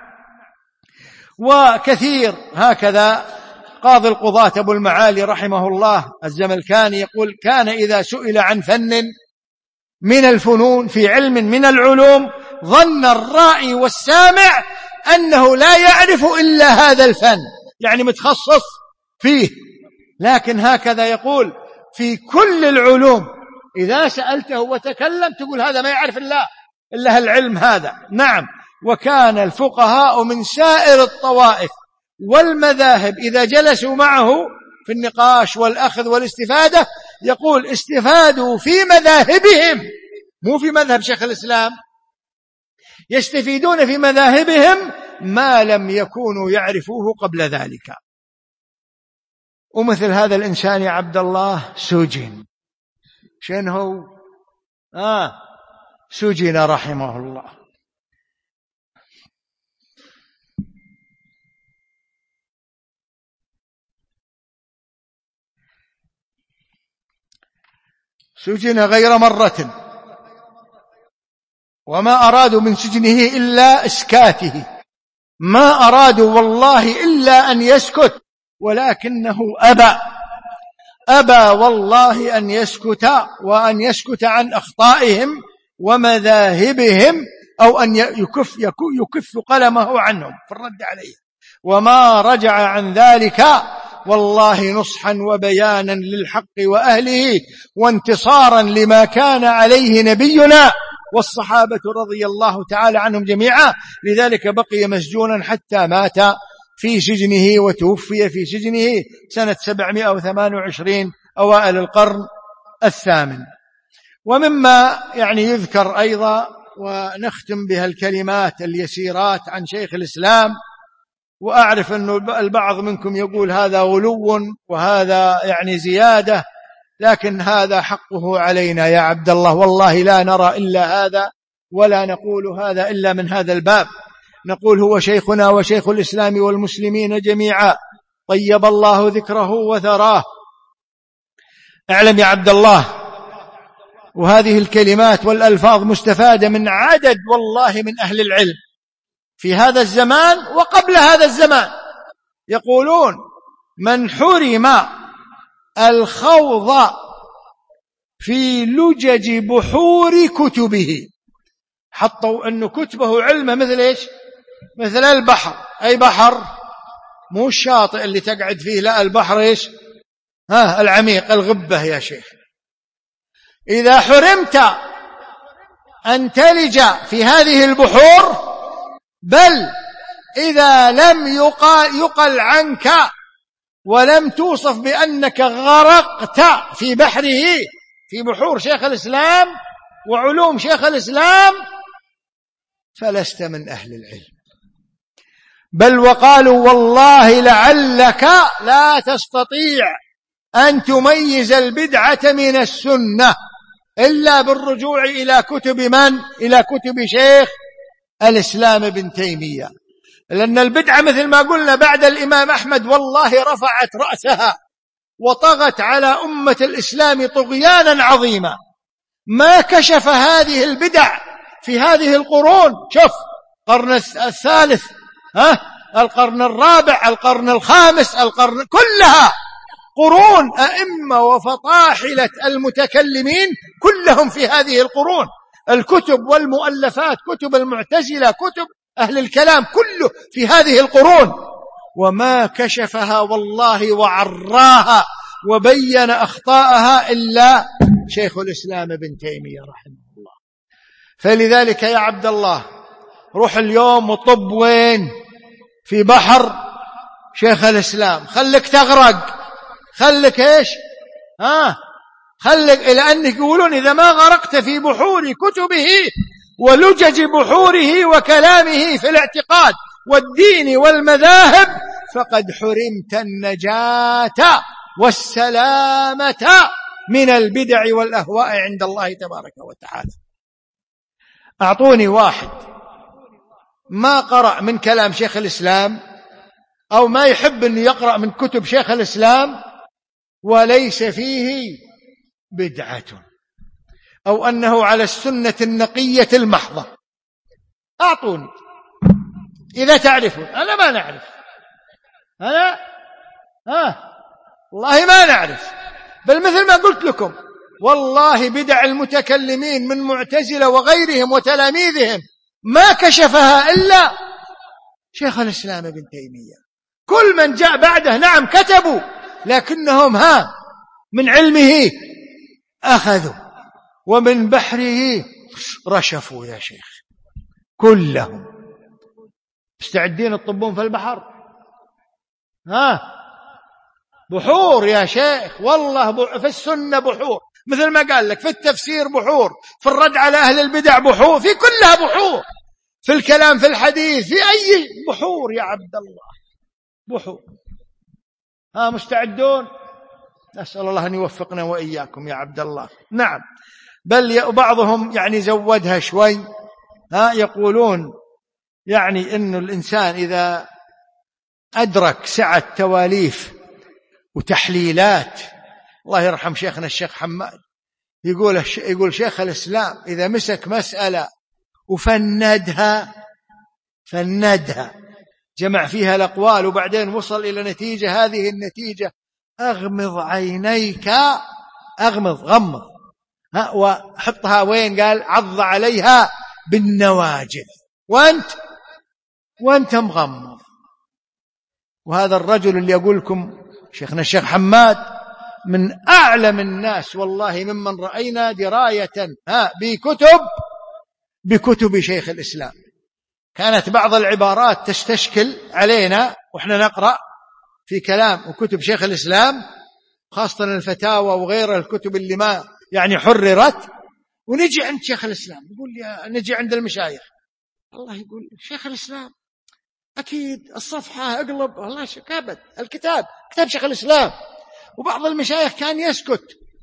وكثير هكذا قاضي القضاة أبو المعالي رحمه الله الزملكاني يقول: كان إذا سئل عن فن من الفنون في علم من العلوم ظن الرائي والسامع أنه لا يعرف إلا هذا الفن، يعني متخصص فيه. لكن هكذا يقول في كل العلوم إذا سألته وتكلم تقول هذا ما يعرف إلا إلا العلم هذا. نعم. وكان الفقهاء من سائر الطوائف والمذاهب إذا جلسوا معه في النقاش والأخذ والاستفادة يقول استفادوا في مذاهبهم، مو في مذهب شيخ الإسلام، يستفيدون في مذاهبهم ما لم يكونوا يعرفوه قبل ذلك. ومثل هذا الإنسان يا عبد الله سجن. شنو هو؟ آه سجن رحمه الله. سجن غير مرة، وما أرادوا من سجنه إلا إسكاته، ما أرادوا والله إلا أن يسكت، ولكنه أبى أبى والله أن يسكت، وأن يسكت عن أخطائهم ومذاهبهم، أو أن يكف, يكف قلمه عنهم في الرد عليه، وما رجع عن ذلك والله نصحا وبيانا للحق وأهله وانتصارا لما كان عليه نبينا والصحابة رضي الله تعالى عنهم جميعا. لذلك بقي مسجونا حتى مات في سجنه، وتوفي في سجنه سنة سبعمائة وثمانية وعشرين أوائل القرن الثامن. ومما يعني يذكر أيضا، ونختم بها الكلمات اليسيرات عن شيخ الإسلام، وأعرف أن البعض منكم يقول هذا غلو وهذا يعني زيادة، لكن هذا حقه علينا يا عبد الله، والله لا نرى إلا هذا، ولا نقول هذا إلا من هذا الباب. نقول هو شيخنا وشيخ الإسلام والمسلمين جميعا، طيب الله ذكره وثراه. اعلم يا عبد الله، وهذه الكلمات والألفاظ مستفادة من عدد والله من أهل العلم في هذا الزمان وقبل هذا الزمان، يقولون من حرم الخوض في لجج بحور كتبه، حطوا أن كتبه علمه مثل إيش؟ مثل البحر. أي بحر؟ مو الشاطئ اللي تقعد فيه، لا، البحر إيش؟ ها العميق، الغبة يا شيخ. إذا حرمت أن تلج في هذه البحور، بل إذا لم يقل, يقل عنك ولم توصف بأنك غرقت في بحره، في بحور شيخ الإسلام وعلوم شيخ الإسلام، فلست من أهل العلم. بل وقالوا والله لعلك لا تستطيع أن تميز البدعة من السنة إلا بالرجوع إلى كتب من؟ إلى كتب شيخ الإسلام ابن تيمية. لأن البدعة مثل ما قلنا بعد الإمام أحمد والله رفعت رأسها وطغت على أمة الإسلام طغيانا عظيما. ما كشف هذه البدع في هذه القرون، شوف القرن الثالث، ها القرن الرابع، القرن الخامس، القرن كلها قرون أئمة وفطاحلة المتكلمين كلهم في هذه القرون، الكتب والمؤلفات، كتب المعتزلة، كتب أهل الكلام، كله في هذه القرون، وما كشفها والله وعراها وبين أخطاءها إلا شيخ الإسلام ابن تيمية رحمه الله. فلذلك يا عبد الله، روح اليوم وطب وين؟ في بحر شيخ الإسلام، خلك تغرق، خلك إيش؟ ها خلك، إلى أنك يقولون إذا ما غرقت في بحور كتبه ولجج بحوره وكلامه في الاعتقاد والدين والمذاهب فقد حرمت النجاة والسلامة من البدع والأهواء عند الله تبارك وتعالى. أعطوني واحد ما قرأ من كلام شيخ الإسلام أو ما يحب أن يقرأ من كتب شيخ الإسلام وليس فيه بدعة، أو أنه على السنة النقية المحضة. أعطوني إذا تعرفون. أنا ما نعرف، أنا ها والله ما نعرف. بل مثل ما قلت لكم والله بدع المتكلمين من معتزلة وغيرهم وتلاميذهم ما كشفها إلا شيخ الإسلام ابن تيمية. كل من جاء بعده نعم كتبوا، لكنهم ها من علمه أخذوا ومن بحره رشفوا يا شيخ. كلهم مستعدين الطبون في البحر، ها بحور يا شيخ، والله في السنة بحور، مثل ما قال لك في التفسير بحور، في الرد على أهل البدع بحور، في كلها بحور، في الكلام في الحديث، في أي بحور يا عبد الله، بحور. ها مستعدون؟ نسأل الله أن يوفقنا وإياكم يا عبد الله. نعم، بل بعضهم يعني زودها شوي، ها يقولون يعني إنه الإنسان إذا أدرك سعة تواليف وتحليلات، الله يرحم شيخنا الشيخ حماد يقول يقول شيخ الإسلام إذا مسك مسألة وفندها فندها جمع فيها الأقوال وبعدين وصل إلى نتيجة، هذه النتيجة أغمض عينيك، أغمض غمض، ها وحطها وين؟ قال عض عليها بالنواجذ وأنت وأنت مغمض. وهذا الرجل اللي يقول لكم شيخنا الشيخ حماد من أعلم الناس والله ممن رأينا دراية ها بكتب بكتب شيخ الإسلام. كانت بعض العبارات تستشكل علينا وإحنا نقرأ في كلام وكتب شيخ الإسلام، خاصة الفتاوى وغير الكتب اللي ما يعني حررت، ونجي عند شيخ الإسلام يقول يا نجي عند المشايخ، الله يقول شيخ الإسلام أكيد الصفحة أقلب، والله كابد الكتاب كتاب شيخ الإسلام. وبعض المشايخ كان يسكت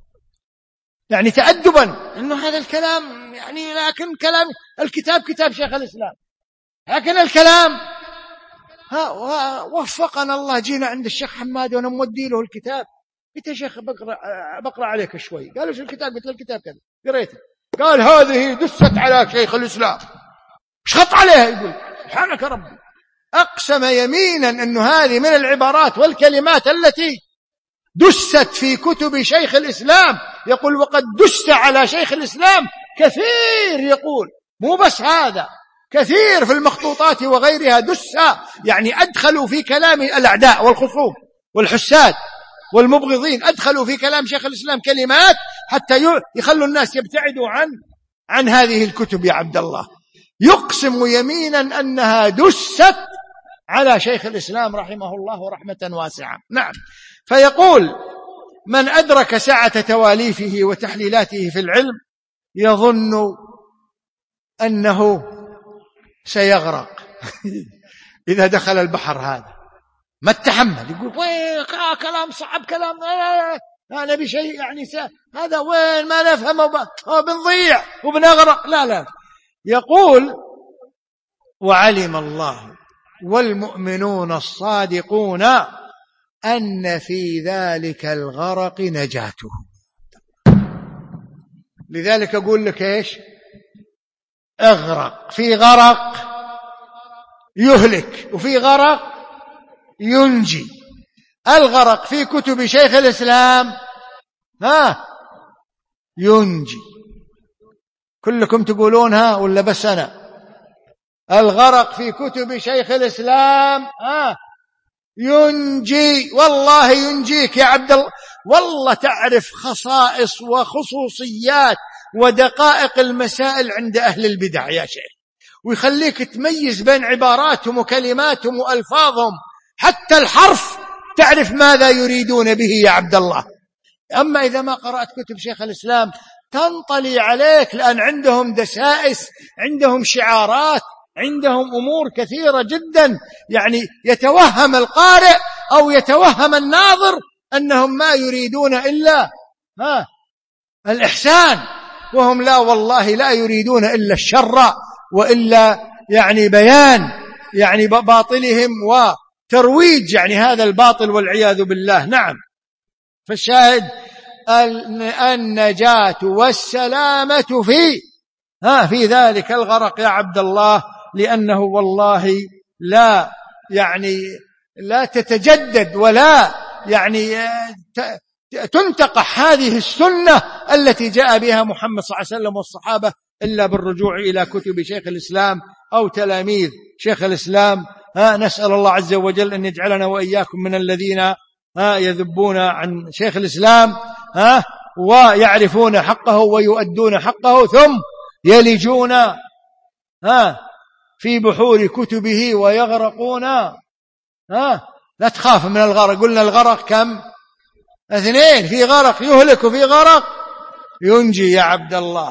يعني تأدبا إنه هذا الكلام يعني، لكن كلام الكتاب كتاب شيخ الإسلام، لكن الكلام ها وفقنا الله. جينا عند الشيخ حماد وانا مودي له الكتاب، قلت يا شيخ بقرأ, بقرأ عليك شوي. قالوا شو الكتاب؟ قلت له الكتاب كذا، قريته. قال هذه دست على شيخ الإسلام، شخط عليها، يقول سبحانك ربي، أقسم يمينا أنه هذه من العبارات والكلمات التي دست في كتب شيخ الإسلام. يقول وقد دست على شيخ الإسلام كثير، يقول مو بس هذا، كثير في المخطوطات وغيرها دس، يعني أدخلوا في كلام الأعداء والخصوم والحساد والمبغضين، أدخلوا في كلام شيخ الإسلام كلمات حتى يخلوا الناس يبتعدوا عن عن هذه الكتب يا عبد الله. يقسم يمينا أنها دست على شيخ الإسلام رحمه الله رحمة واسعة. نعم، فيقول من أدرك سعة تواليفه وتحليلاته في العلم يظن أنه سيغرق إذا دخل البحر هذا، ما التحمل، يقول وين كلام صعب، كلام أنا بشيء يعني هذا وين ما نفهمه بنضيع وبنغرق. لا لا، يقول وعلم الله والمؤمنون الصادقون أن في ذلك الغرق نجاته. لذلك أقول لك إيش؟ اغرق، في غرق يهلك وفي غرق ينجي. الغرق في كتب شيخ الإسلام ها ينجي، كلكم تقولونها ولا بس أنا؟ الغرق في كتب شيخ الإسلام ها ينجي، والله ينجيك يا عبد الله. والله تعرف خصائص وخصوصيات ودقائق المسائل عند أهل البدع يا شيخ، ويخليك تميز بين عباراتهم وكلماتهم وألفاظهم، حتى الحرف تعرف ماذا يريدون به يا عبد الله. أما إذا ما قرأت كتب شيخ الإسلام تنطلي عليك، لأن عندهم دسائس، عندهم شعارات، عندهم أمور كثيرة جدا، يعني يتوهم القارئ أو يتوهم الناظر أنهم ما يريدون إلا ها الإحسان، وهم لا والله لا يريدون إلا الشر، وإلا يعني بيان يعني باطلهم وترويج يعني هذا الباطل والعياذ بالله. نعم، فالشاهد النجاة والسلامة في ها في ذلك الغرق يا عبد الله، لأنه والله لا يعني لا تتجدد ولا يعني تنتقح هذه السنة التي جاء بها محمد صلى الله عليه وسلم والصحابة إلا بالرجوع إلى كتب شيخ الإسلام أو تلاميذ شيخ الإسلام. ها نسأل الله عز وجل أن يجعلنا وإياكم من الذين ها يذبون عن شيخ الإسلام ها ويعرفون حقه ويؤدون حقه، ثم يلجون ها في بحور كتبه ويغرقون. ها لا تخاف من الغرق، قلنا الغرق كم؟ اثنين في غرق يهلك وفي غرق ينجي يا عبد الله.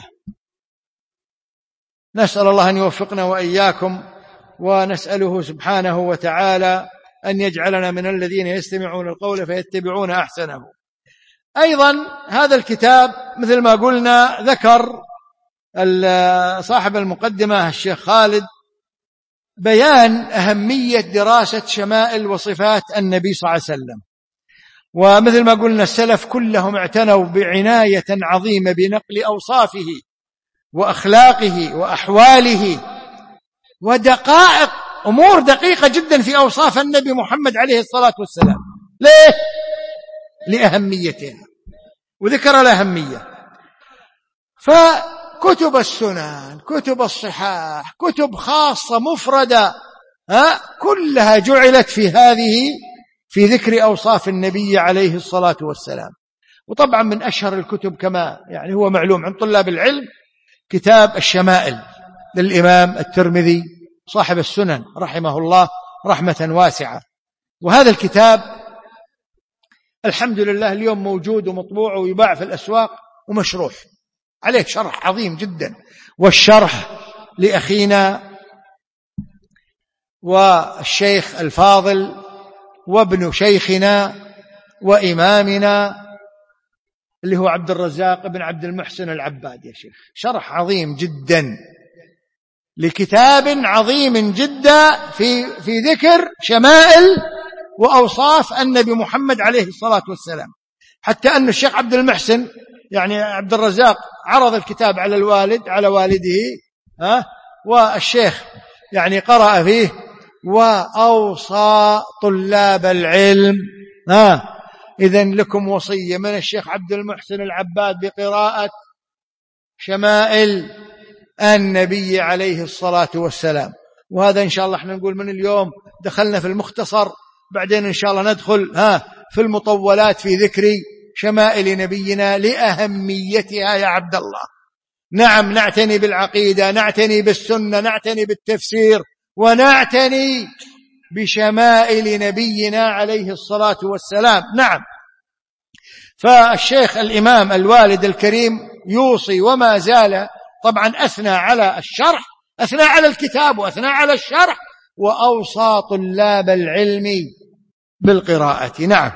نسأل الله أن يوفقنا وإياكم، ونسأله سبحانه وتعالى أن يجعلنا من الذين يستمعون القول فيتبعون أحسنه. أيضا هذا الكتاب مثل ما قلنا ذكر صاحب المقدمة الشيخ خالد بيان أهمية دراسة شمائل وصفات النبي صلى الله عليه وسلم، ومثل ما قلنا السلف كلهم اعتنوا بعناية عظيمة بنقل أوصافه وأخلاقه وأحواله ودقائق أمور دقيقة جدا في أوصاف النبي محمد عليه الصلاة والسلام. ليه؟ لأهميتها، وذكر الأهمية. فكتب السنن، كتب الصحاح، كتب خاصة مفردة، ها كلها جعلت في هذه في ذكر أوصاف النبي عليه الصلاة والسلام. وطبعا من أشهر الكتب كما يعني هو معلوم عند طلاب العلم كتاب الشمائل للإمام الترمذي صاحب السنن رحمه الله رحمة واسعة. وهذا الكتاب الحمد لله اليوم موجود ومطبوع ويباع في الأسواق ومشروح، عليه شرح عظيم جدا، والشرح لأخينا والشيخ الفاضل وابن شيخنا وإمامنا اللي هو عبد الرزاق بن عبد المحسن العباد. يا شيخ شرح عظيم جدا لكتاب عظيم جدا في في ذكر شمائل وأوصاف النبي محمد عليه الصلاة والسلام، حتى أن الشيخ عبد المحسن يعني عبد الرزاق عرض الكتاب على الوالد على والده ها والشيخ يعني قرأ فيه وأوصى طلاب العلم. ها إذن لكم وصية من الشيخ عبد المحسن العباد بقراءة شمائل النبي عليه الصلاة والسلام. وهذا إن شاء الله احنا نقول من اليوم دخلنا في المختصر، بعدين إن شاء الله ندخل ها في المطولات في ذكر شمائل نبينا لأهميتها يا عبد الله. نعم نعتني بالعقيدة، نعتني بالسنة، نعتني بالتفسير، ونعتني بشمائل نبينا عليه الصلاة والسلام. نعم. فالشيخ الإمام الوالد الكريم يوصي وما زال طبعا أثنى على الشرح، أثنى على الكتاب وأثنى على الشرح، وأوصى طلاب العلم بالقراءة. نعم.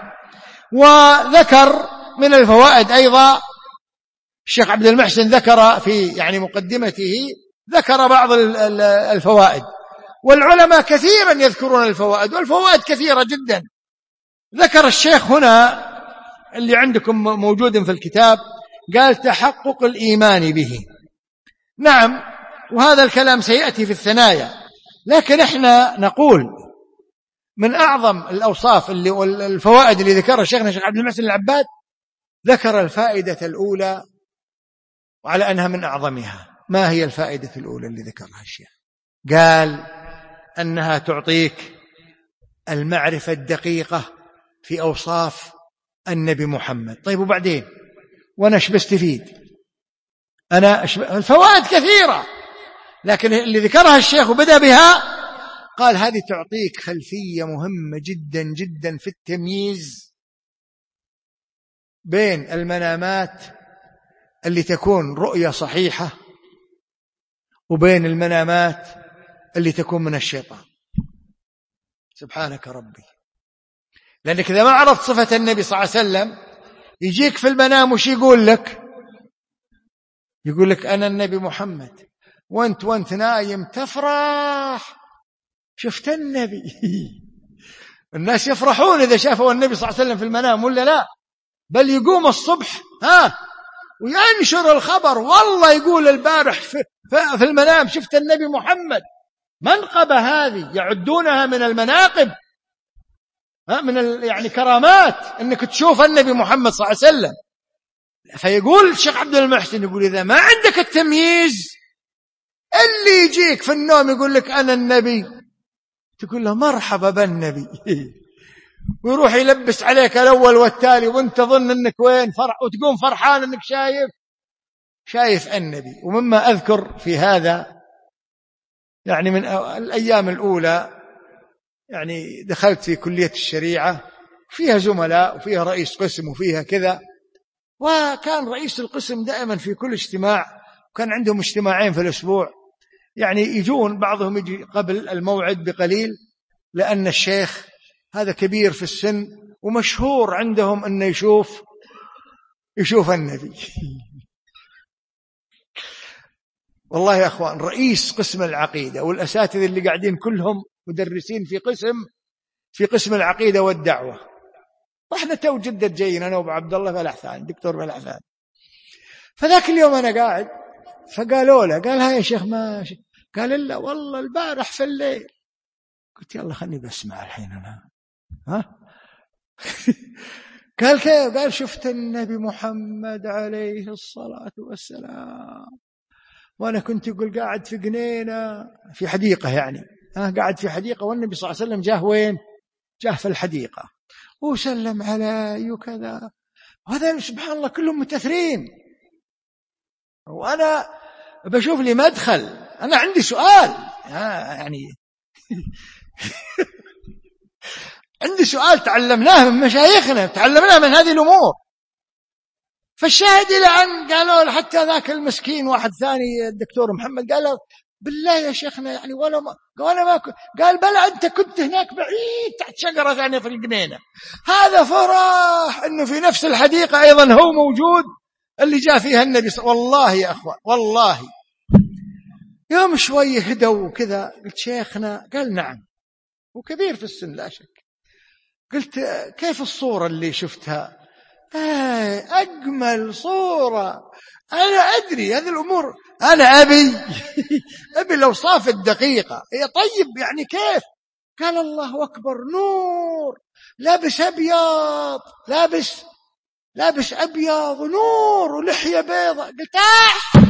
وذكر من الفوائد أيضا الشيخ عبد المحسن ذكر في يعني مقدمته ذكر بعض الفوائد، والعلماء كثيرا يذكرون الفوائد، والفوائد كثيرة جدا. ذكر الشيخ هنا اللي عندكم موجود في الكتاب قال تحقق الإيمان به. نعم، وهذا الكلام سيأتي في الثنايا، لكن احنا نقول من أعظم الأوصاف اللي والفوائد اللي ذكرها شيخنا الشيخ عبد المحسن العباد، ذكر الفائدة الأولى وعلى أنها من أعظمها. ما هي الفائدة الأولى اللي ذكرها الشيخ؟ قال أنها تعطيك المعرفة الدقيقة في أوصاف النبي محمد. طيب وبعدين وأنا ايش بستفيد؟ أنا الفوائد كثيرة، لكن اللي ذكرها الشيخ وبدأ بها قال هذه تعطيك خلفية مهمة جدا جدا في التمييز بين المنامات اللي تكون رؤية صحيحة وبين المنامات اللي تكون من الشيطان. سبحانك ربي، لأنك إذا ما عرفت صفة النبي صلى الله عليه وسلم يجيك في المنام وش يقول لك؟ يقول لك أنا النبي محمد، وانت وانت نايم تفرح شفت النبي. الناس يفرحون إذا شافوا النبي صلى الله عليه وسلم في المنام ولا لا؟ بل يقوم الصبح ها وينشر الخبر، والله يقول البارح في, في المنام شفت النبي محمد. منقبة هذه يعدونها من المناقب، ها من يعني كرامات انك تشوف النبي محمد صلى الله عليه وسلم. فيقول الشيخ عبد المحسن يقول إذا ما عندك التمييز، اللي يجيك في النوم يقول لك أنا النبي، تقول له مرحبا بالنبي، ويروح يلبس عليك الأول والتالي، وانت تظن أنك وين فرح، وتقوم فرحان أنك شايف شايف النبي. ومما أذكر في هذا يعني من الأيام الأولى يعني دخلت في كلية الشريعة فيها زملاء وفيها رئيس قسم وفيها كذا. وكان رئيس القسم دائما في كل اجتماع، وكان عندهم اجتماعين في الأسبوع، يعني يجون بعضهم يجي قبل الموعد بقليل، لأن الشيخ هذا كبير في السن ومشهور عندهم أنه يشوف يشوف النبي. والله يا أخوان، رئيس قسم العقيدة والأساتذة اللي قاعدين كلهم مدرسين في قسم في قسم العقيدة والدعوة، واحنا تو جدة جايين أنا وأبو عبد الله بلحثان، دكتور بلحثان. فذاك اليوم أنا قاعد، فقالوا له، قال ها يا شيخ ما ش... قال إلا والله البارح في الليل. قلت يلا خلني بسمع الحين أنا. ها قال كيف؟ قال شفت النبي محمد عليه الصلاة والسلام وأنا كنت يقول قاعد في جنينة في حديقة، يعني أنا قاعد في حديقة والنبي صلى الله عليه وسلم جاه وين؟ جاه في الحديقة وسلم علي وكذا. وهذا سبحان الله كلهم متأثرين، وأنا بشوف لي مدخل. أنا عندي سؤال يعني عندي سؤال تعلمناه من مشايخنا، تعلمناه من هذه الأمور. فالشاهد إلى أن قالوا حتى ذاك المسكين واحد ثاني الدكتور محمد قال له بالله يا شيخنا يعني ولا ما قال ما كنت. قال بلى أنت كنت هناك بعيد تحت شجرة ثانية في الجنينة. هذا فرح أنه في نفس الحديقة أيضا هو موجود اللي جاء فيها النبي. والله يا أخوان والله يوم شوي هدوا وكذا. قلت شيخنا؟ قال نعم، وكبير في السن لا شك. قلت كيف الصورة اللي شفتها؟ آه أجمل صورة. أنا أدري هذه الأمور، أنا أبي أبي الأوصاف الدقيقة. هي طيب يعني كيف؟ قال الله أكبر، نور، لابس أبيض، لابس لابس أبيض ونور ولحية بيضة. قلت آه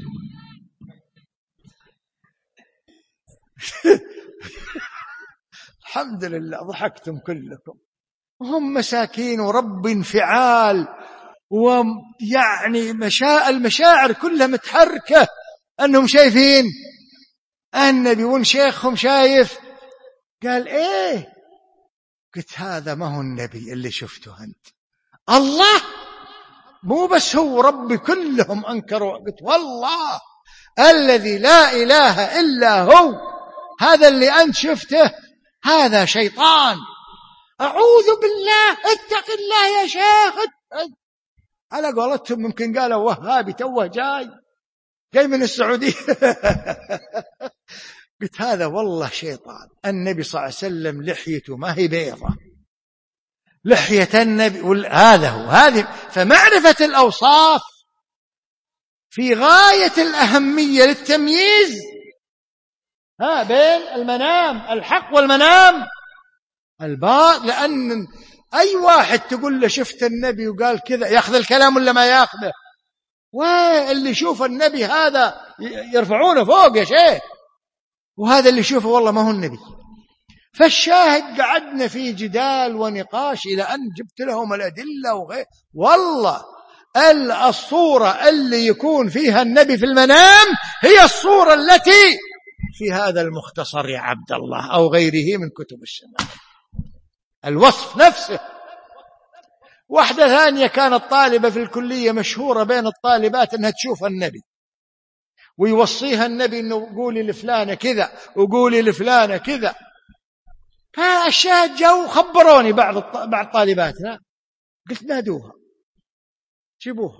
الحمد لله ضحكتم كلكم. هم مساكين ورب انفعال، ويعني مشاعر المشاعر كلها متحركة أنهم شايفين النبي وان شيخهم شايف. قال إيه؟ قلت هذا ما هو النبي اللي شفته أنت، الله مو بس هو، ربي كلهم أنكروا. قلت والله الذي لا إله إلا هو هذا اللي أنت شفته هذا شيطان. أعوذ بالله، اتق الله يا شيخ. على قولتهم ممكن قالوا وهابي توه جاي جاي من السعودية. قلت هذا والله شيطان. النبي صلى الله عليه وسلم لحيته ما هي بيضة، لحية النبي هذا هو هذه. فمعرفة الأوصاف في غاية الأهمية للتمييز ها بين المنام الحق والمنام الباطل. لأن أي واحد تقول له شفت النبي وقال كذا يأخذ الكلام ولا ما يأخذه؟ واللي يشوف النبي هذا يرفعونه فوق يا شيخ، وهذا اللي يشوفه والله ما هو النبي. فالشاهد قعدنا في جدال ونقاش إلى أن جبت لهم الأدلة وغير. والله الصورة اللي يكون فيها النبي في المنام هي الصورة التي في هذا المختصر يا عبد الله أو غيره من كتب السنة، الوصف نفسه. واحدة ثانية كانت طالبة في الكلية مشهورة بين الطالبات أنها تشوف النبي ويوصيها النبي أنه قولي لفلانة كذا وقولي لفلانة كذا. فالشاهد جاءوا خبروني بعض بعض طالباتنا، قلت نادوها جيبوها،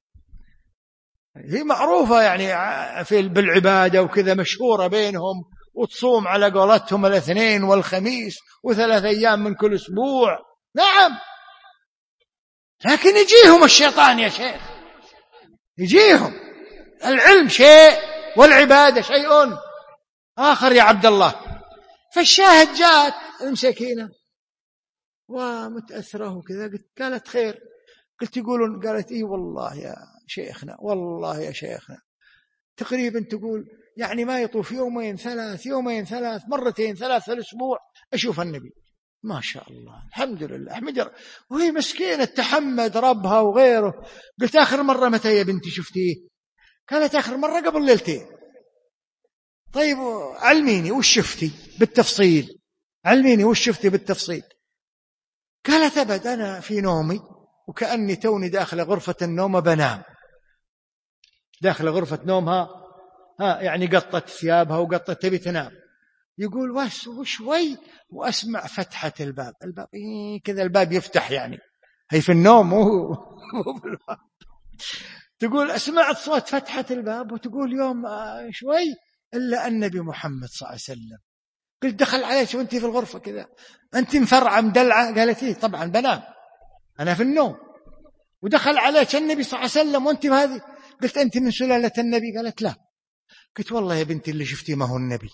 هي معروفة يعني في بالعبادة وكذا مشهورة بينهم، وتصوم على قولتهم الاثنين والخميس وثلاث أيام من كل أسبوع. نعم، لكن يجيهم الشيطان يا شيخ، يجيهم. العلم شيء والعبادة شيء آخر يا عبد الله. فالشاهد جاءت المسكينة ومتأثرة وكذا. قالت خير. قلت يقولون؟ قالت إيه والله يا شيخنا، والله يا شيخنا تقريبا تقول يعني ما يطوف يومين ثلاث يومين ثلاث مرتين ثلاث في الأسبوع أشوف النبي. ما شاء الله الحمد لله أحمد رب. وهي مسكينة تحمد ربها وغيره. قلت آخر مرة متى يا بنتي شفتيه؟ قالت آخر مرة قبل ليلتين. طيب علميني وش شفتي بالتفصيل، علميني وش شفتي بالتفصيل. قالت أبد أنا في نومي وكأني توني داخل غرفة النوم بنام، داخل غرفة نومها ها يعني قطت ثيابها وقطت تبي تنام. يقول وش وشوي وأسمع فتحة الباب، الباب إيه كذا الباب يفتح، يعني هي في النوم مو بالباب. تقول أسمعت صوت فتحة الباب، وتقول يوم شوي إلا النبي محمد صلى الله عليه وسلم. قلت دخل عليك وانت في الغرفة كذا أنت مفرعة مدلعة؟ قالت إيه طبعا بنام أنا في النوم. ودخل عليك النبي صلى الله عليه وسلم وانت بهذه؟ قلت أنت من سلالة النبي؟ قالت لا. قلت والله يا بنتي اللي شفتي ما هو النبي.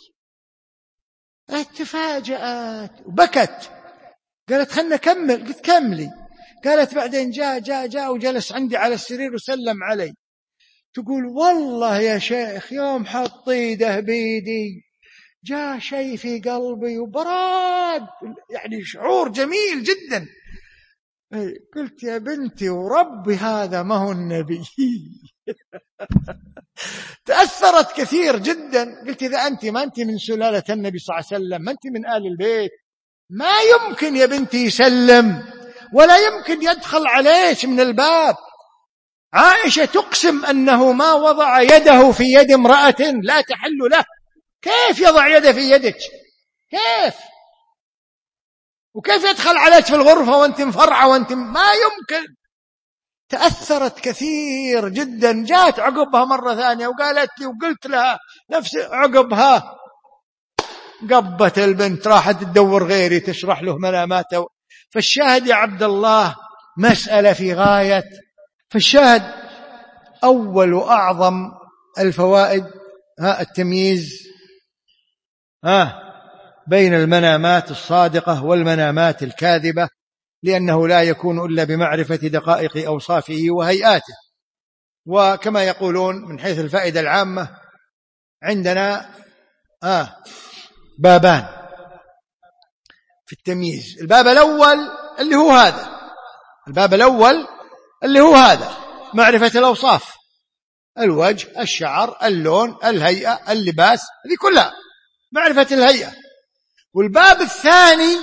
تفاجأت وبكت، قالت خلنا كمل. قلت كملي. قالت بعدين جاء جاء جاء وجلس عندي على السرير وسلم علي. تقول والله يا شيخ يوم حط ايده بيدي جاء شيء في قلبي وبراد، يعني شعور جميل جدا. قلت يا بنتي وربي هذا ما هو النبي. تأثرت كثير جدا. قلت إذا أنت ما أنت من سلالة النبي صلى الله عليه وسلم، ما أنت من آل البيت، ما يمكن يا بنتي يسلم ولا يمكن يدخل عليك من الباب. عائشة تقسم أنه ما وضع يده في يد امرأة لا تحل له. كيف يضع يده في يدك؟ كيف؟ وكيف يدخل عليك في الغرفة وأنت مفرعة وأنت ما يمكن. تأثرت كثير جدا. جاءت عقبها مرة ثانية وقالت لي وقلت لها نفس عقبها، قبت البنت راحت تدور غيري تشرح له مناماته. فالشاهد يا عبد الله مسألة في غاية. فالشاهد أول وأعظم الفوائد ها التمييز ها بين المنامات الصادقة والمنامات الكاذبة، لأنه لا يكون إلا بمعرفة دقائق أوصافه وهيئاته. وكما يقولون من حيث الفائدة العامة عندنا آه بابان في التمييز. الباب الأول اللي هو هذا، الباب الأول اللي هو هذا معرفة الأوصاف، الوجه، الشعر، اللون، الهيئة، اللباس، هذه كلها معرفة الهيئة. والباب الثاني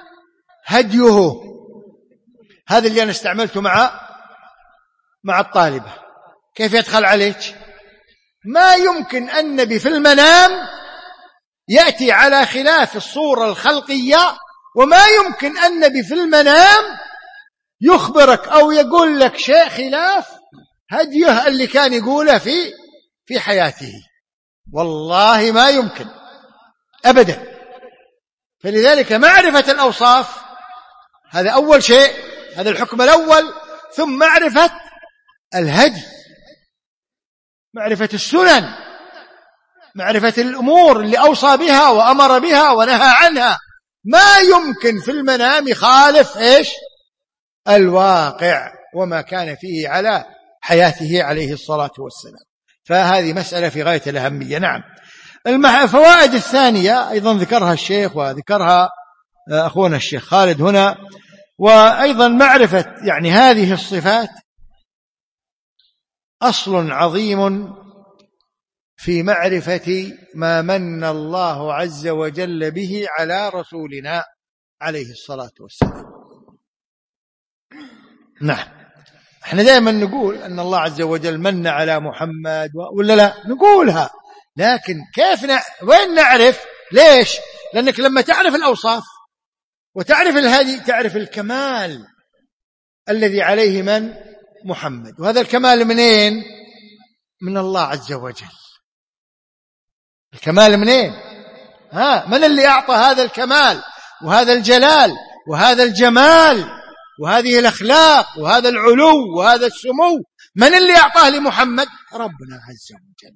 هديه، هذا اللي أنا استعملته مع مع الطالبة. كيف يدخل عليك؟ ما يمكن النبي في المنام يأتي على خلاف الصورة الخلقية، وما يمكن النبي في المنام يخبرك أو يقول لك شيء خلاف هديه اللي كان يقوله في في حياته. والله ما يمكن أبدا. فلذلك معرفة الأوصاف هذا أول شيء، هذا الحكم الأول. ثم معرفة الهدي، معرفة السنن، معرفة الأمور اللي أوصى بها وأمر بها ونهى عنها. ما يمكن في المنام يخالف إيش؟ الواقع وما كان فيه على حياته عليه الصلاة والسلام. فهذه مسألة في غاية الأهمية. نعم. الفوائد الثانية أيضا ذكرها الشيخ وذكرها أخونا الشيخ خالد هنا، وأيضا معرفة يعني هذه الصفات أصل عظيم في معرفة ما من الله عز وجل به على رسولنا عليه الصلاة والسلام. نعم. احنا دائما نقول أن الله عز وجل من على محمد ولا لا، نقولها، لكن كيف ن... وين نعرف؟ ليش؟ لأنك لما تعرف الأوصاف وتعرف الهدي تعرف الكمال الذي عليه من محمد. وهذا الكمال منين؟ من الله عز وجل. الكمال منين؟ ها من اللي أعطى هذا الكمال وهذا الجلال وهذا الجمال وهذه الأخلاق وهذا العلو وهذا السمو؟ من اللي أعطاه لمحمد؟ ربنا عز وجل.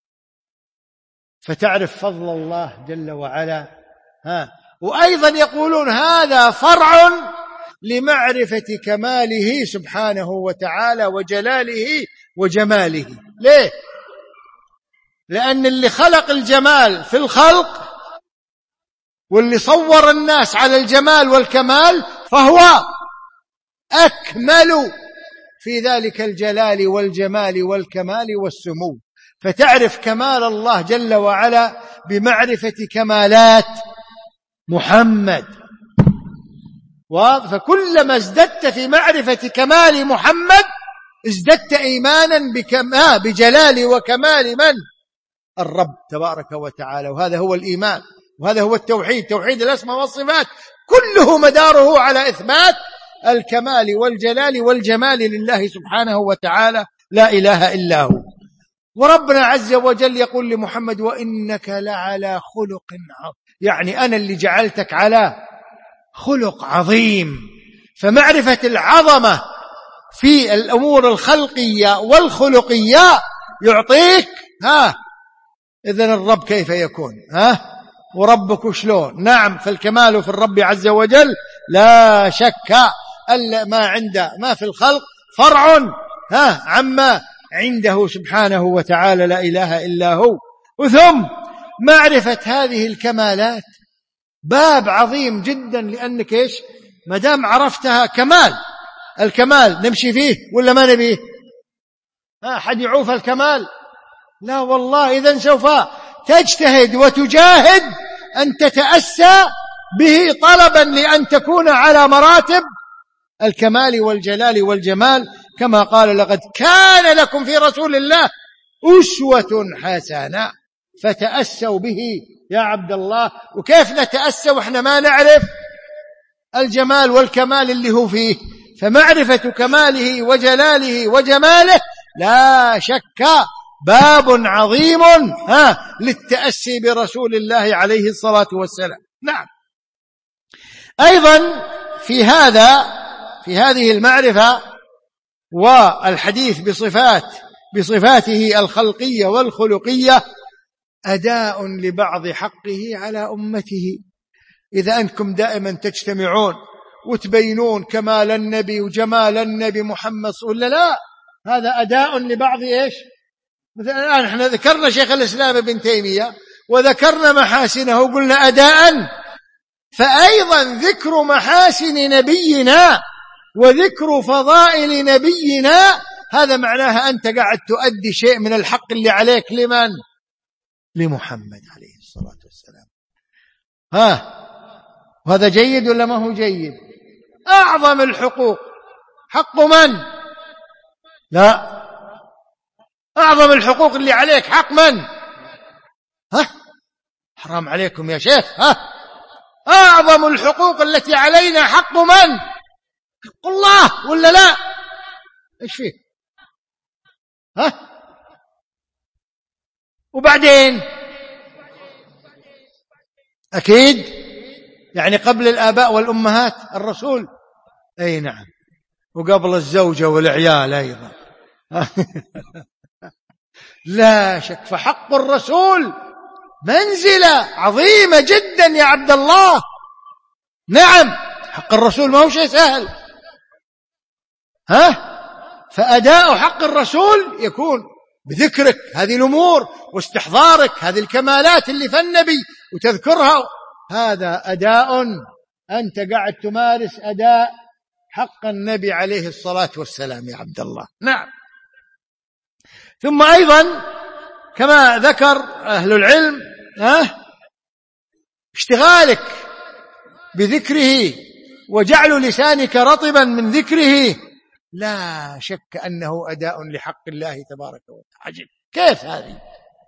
فتعرف فضل الله جل وعلا. ها وأيضا يقولون هذا فرع لمعرفة كماله سبحانه وتعالى وجلاله وجماله. ليه؟ لأن اللي خلق الجمال في الخلق واللي صور الناس على الجمال والكمال فهو أكمل في ذلك الجلال والجمال والكمال والسمو. فتعرف كمال الله جل وعلا بمعرفة كمالات محمد. فكلما ازددت في معرفة كمال محمد ازددت إيمانا بكما بجلال وكمال من؟ الرب تبارك وتعالى. وهذا هو الإيمان، وهذا هو التوحيد، توحيد الأسماء والصفات، كله مداره على إثبات الكمال والجلال والجمال لله سبحانه وتعالى، لا إله إلا هو. وربنا عز وجل يقول لمحمد: وإنك لعلى خلق عظيم، يعني أنا اللي جعلتك على خلق عظيم. فمعرفة العظمة في الأمور الخلقية والخلقية يعطيك ها إذن الرب كيف يكون، ها وربك شلون. نعم، فالكمال في الرب عز وجل لا شك ألا ما عنده ما في الخلق فرع ها عما عنده سبحانه وتعالى، لا إله إلا هو. وثم معرفة هذه الكمالات باب عظيم جدا، لأنك إيش ما دام عرفتها كمال، الكمال نمشي فيه ولا ما نبيه؟ ها حد يعوف الكمال؟ لا والله. إذن سوف تجتهد وتجاهد أن تتأسى به طلبا لأن تكون على مراتب الكمال والجلال والجمال، كما قال: لقد كان لكم في رسول الله أسوة حسنة. فتأسوا به يا عبد الله. وكيف نتأسى وإحنا ما نعرف الجمال والكمال اللي هو فيه؟ فمعرفة كماله وجلاله وجماله لا شك باب عظيم ها للتأسي برسول الله عليه الصلاة والسلام. نعم. أيضا في هذا في هذه المعرفة والحديث بصفات بصفاته الخلقية والخلقية أداء لبعض حقه على أمته. إذا أنكم دائما تجتمعون وتبينون كمال النبي وجمال النبي محمد ولا لا، هذا أداء لبعض إيش؟ مثلا الآن احنا ذكرنا شيخ الإسلام ابن تيمية وذكرنا محاسنه وقلنا أداء، فأيضا ذكر محاسن نبينا وذكر فضائل نبينا هذا معناها أنت قاعد تؤدي شيء من الحق اللي عليك لمن؟ لمحمد عليه الصلاة والسلام. ها وهذا جيد ولا ما هو جيد؟ أعظم الحقوق حق من؟ لا، أعظم الحقوق اللي عليك حق من؟ ها حرام عليكم يا شيخ. ها أعظم الحقوق التي علينا حق من؟ حق الله ولا لا؟ إيش فيه؟ ها وبعدين أكيد يعني قبل الآباء والأمهات الرسول، أي نعم، وقبل الزوجة والعيال أيضا لا شك. فحق الرسول منزلة عظيمة جدا يا عبد الله. نعم، حق الرسول ما هو شيء سهل. ها فأداء حق الرسول يكون بذكرك هذه الأمور واستحضارك هذه الكمالات اللي في النبي وتذكرها، هذا أداء أنت قاعد تمارس أداء حق النبي عليه الصلاة والسلام يا عبد الله. نعم. ثم أيضا كما ذكر أهل العلم ها اشتغالك بذكره وجعل لسانك رطبا من ذكره لا شك أنه أداء لحق الله تبارك وتعالى. كيف هذه؟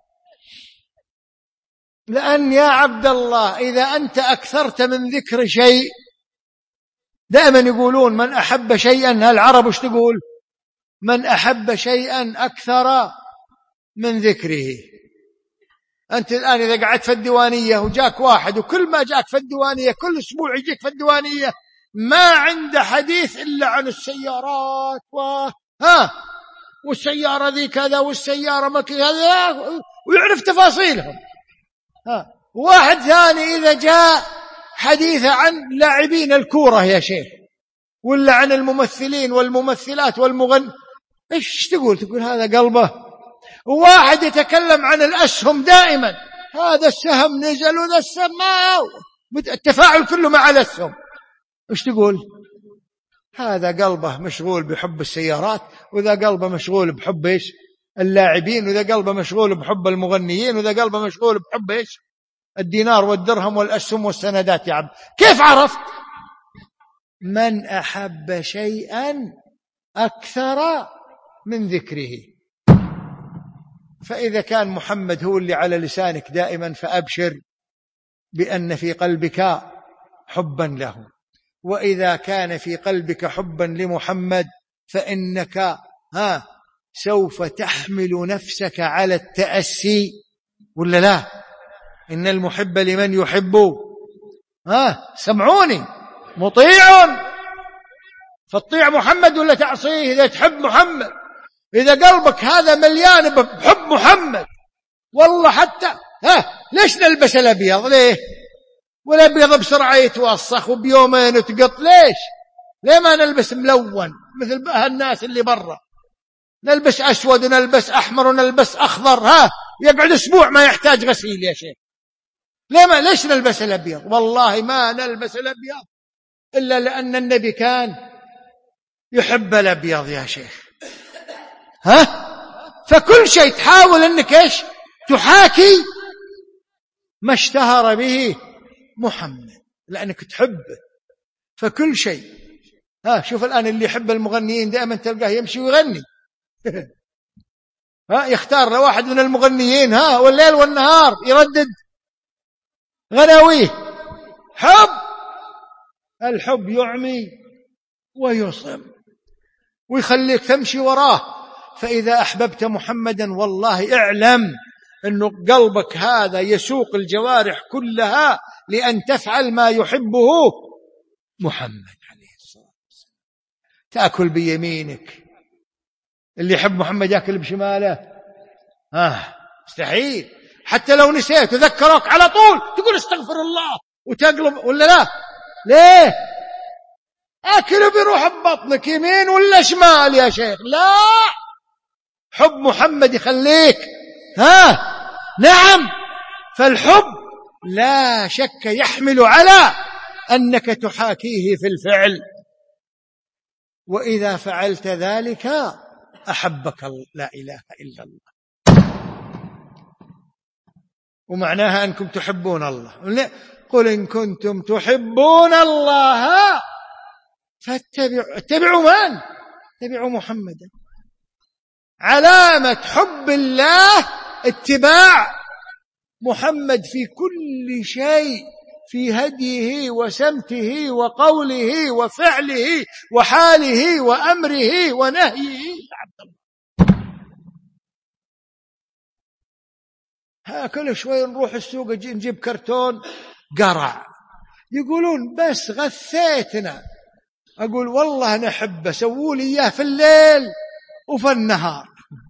لأن يا عبد الله إذا أنت أكثرت من ذكر شيء، دائما يقولون من أحب شيئا، العرب ايش تقول؟ من أحب شيئا أكثر من ذكره. أنت الآن إذا قعدت في الديوانية وجاك واحد وكل ما جاك في الديوانية كل أسبوع يجيك في الديوانية ما عنده حديث إلا عن السيارات و... ها والسيارة ذي كذا والسيارة ما كذا ويعرف تفاصيلهم. ها واحد ثاني إذا جاء حديث عن لاعبين الكورة يا شيخ ولا عن الممثلين والممثلات والمغن، إيش تقول؟ تقول هذا قلبه. وواحد يتكلم عن الأسهم دائما، هذا السهم نزل وذا السماء، التفاعل كله مع الأسهم، إيش تقول؟ هذا قلبه مشغول بحب السيارات، وذا قلبه مشغول بحب إيش؟ اللاعبين، وذا قلبه مشغول بحب المغنيين، وذا قلبه مشغول بحب إيش؟ الدينار والدرهم والأسهم والسندات. يا عبد كيف عرفت؟ من أحب شيئا أكثر من ذكره. فإذا كان محمد هو اللي على لسانك دائما فأبشر بأن في قلبك حبا له، وإذا كان في قلبك حبا لمحمد فإنك ها سوف تحمل نفسك على التأسي، ولا لا؟ إن المحب لمن يحب ها سمعوني مطيع، فتطيع محمد ولا تعصيه إذا تحب محمد. إذا قلبك هذا مليان بحب محمد والله حتى ها ليش نلبس الأبيض؟ ليه؟ والأبيض بسرعة يتوسخ وبيومين وتقط. ليش؟ ليه ما نلبس ملون مثل الناس اللي برا؟ نلبس أسود ونلبس أحمر ونلبس أخضر، ها يقعد أسبوع ما يحتاج غسيل يا شيخ. ليه ما ليش نلبس الأبيض؟ والله ما نلبس الأبيض إلا لأن النبي كان يحب الأبيض يا شيخ. ها فكل شيء تحاول أنك إيش تحاكي ما اشتهر به محمد لأنك تحبه. فكل شيء ها شوف الآن اللي يحب المغنيين دائما تلقاه يمشي ويغني ها يختار له واحد من المغنيين ها والليل والنهار يردد غناويه. حب الحب يعمي ويصم ويخليك تمشي وراه. فإذا أحببت محمدا والله اعلم أنه قلبك هذا يسوق الجوارح كلها لأن تفعل ما يحبه محمد عليه الصلاة والسلام. تأكل بيمينك، اللي يحب محمد يأكل بشماله؟ آه مستحيل. حتى لو نسيت تذكرك على طول تقول استغفر الله وتقلب، ولا لا؟ ليه؟ أكل بيروح ببطنك يمين ولا شمال يا شيخ؟ لا، حب محمد يخليك ها نعم. فالحب لا شك يحمل على أنك تحاكيه في الفعل، وإذا فعلت ذلك أحبك الله. لا إله إلا الله. ومعناها أنكم تحبون الله. قل إن كنتم تحبون الله فاتبعوا. اتبعوا من؟ اتبعوا محمدا. علامة حب الله اتباع محمد في كل شيء، في هديه وسمته وقوله وفعله وحاله وأمره ونهيه. عبد الله ها كل شوي نروح السوق نجيب كرتون قرع، يقولون بس غثيتنا. أقول والله نحب أسووا لي إياه في الليل وفي النهار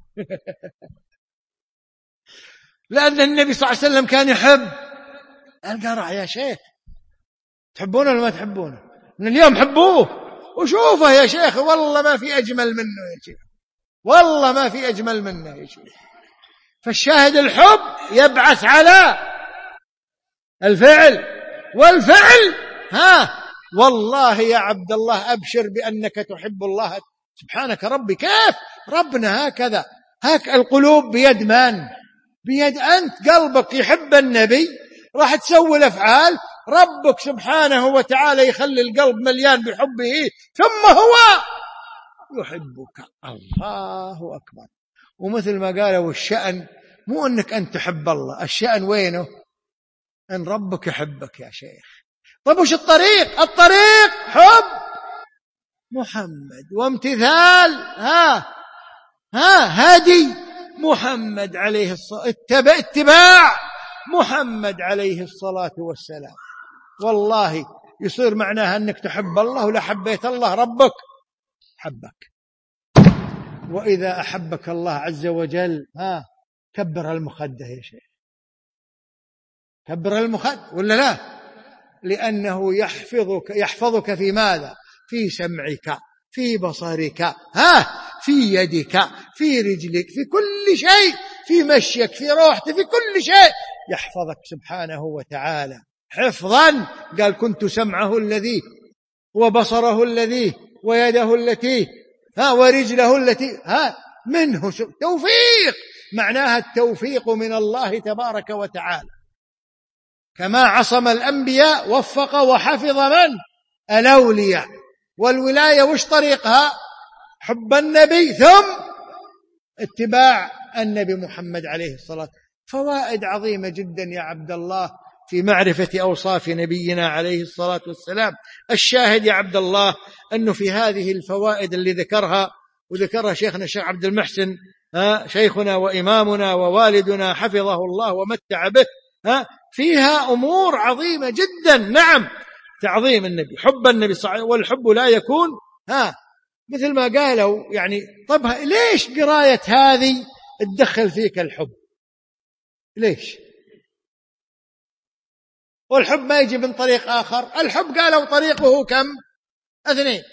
لأن النبي صلى الله عليه وسلم كان يحب القرع يا شيخ. تحبونه ولا ما تحبونه؟ من اليوم حبوه وشوفه يا شيخ، والله ما في أجمل منه يا شيخ، والله ما في أجمل منه يا شيخ. فالشاهد الحب يبعث على الفعل، والفعل ها والله يا عبد الله أبشر بأنك تحب الله. سبحانك ربي، كيف ربنا هكذا؟ هك القلوب بيد من؟ بيد أنت. قلبك يحب النبي راح تسوي الأفعال، ربك سبحانه وتعالى يخلي القلب مليان بحبه ثم هو يحبك. الله أكبر. ومثل ما قالوا الشأن مو أنك أنت تحب الله، الشأن وينه؟ أن ربك يحبك يا شيخ. طيب وش الطريق؟ الطريق حب محمد وامتثال ها ها هدي محمد عليه الصلاة، اتباع, اتباع محمد عليه الصلاة والسلام. والله يصير معناها أنك تحب الله، ولا حبيت الله ربك حبك. وإذا أحبك الله عز وجل ها كبر المخدة يا شيخ، كبر المخدة ولا لا؟ لأنه يحفظك يحفظك في ماذا؟ في سمعك، في بصرك، ها في يدك، في رجلك، في كل شيء، في مشيك، في روحك، في كل شيء يحفظك سبحانه وتعالى حفظا. قال كنت سمعه الذي وبصره الذي ويده التي ها ورجله التي ها منه. توفيق، معناها التوفيق من الله تبارك وتعالى. كما عصم الأنبياء وفق وحفظ من؟ الأولياء. والولاية وش طريقها؟ حب النبي ثم اتباع النبي محمد عليه الصلاة والسلام. فوائد عظيمة جدا يا عبد الله في معرفة أوصاف نبينا عليه الصلاة والسلام. الشاهد يا عبد الله أنه في هذه الفوائد اللي ذكرها وذكرها شيخنا الشيخ عبد المحسن ها شيخنا وإمامنا ووالدنا حفظه الله ومتع به، ها فيها أمور عظيمة جدا. نعم، تعظيم النبي، حب النبي صلى الله عليه وسلم، والحب لا يكون ها مثل ما قالوا يعني. طب ليش قراية هذه تدخل فيك الحب؟ ليش؟ والحب ما يجي من طريق آخر. الحب قالوا طريقه كم؟ اثنين.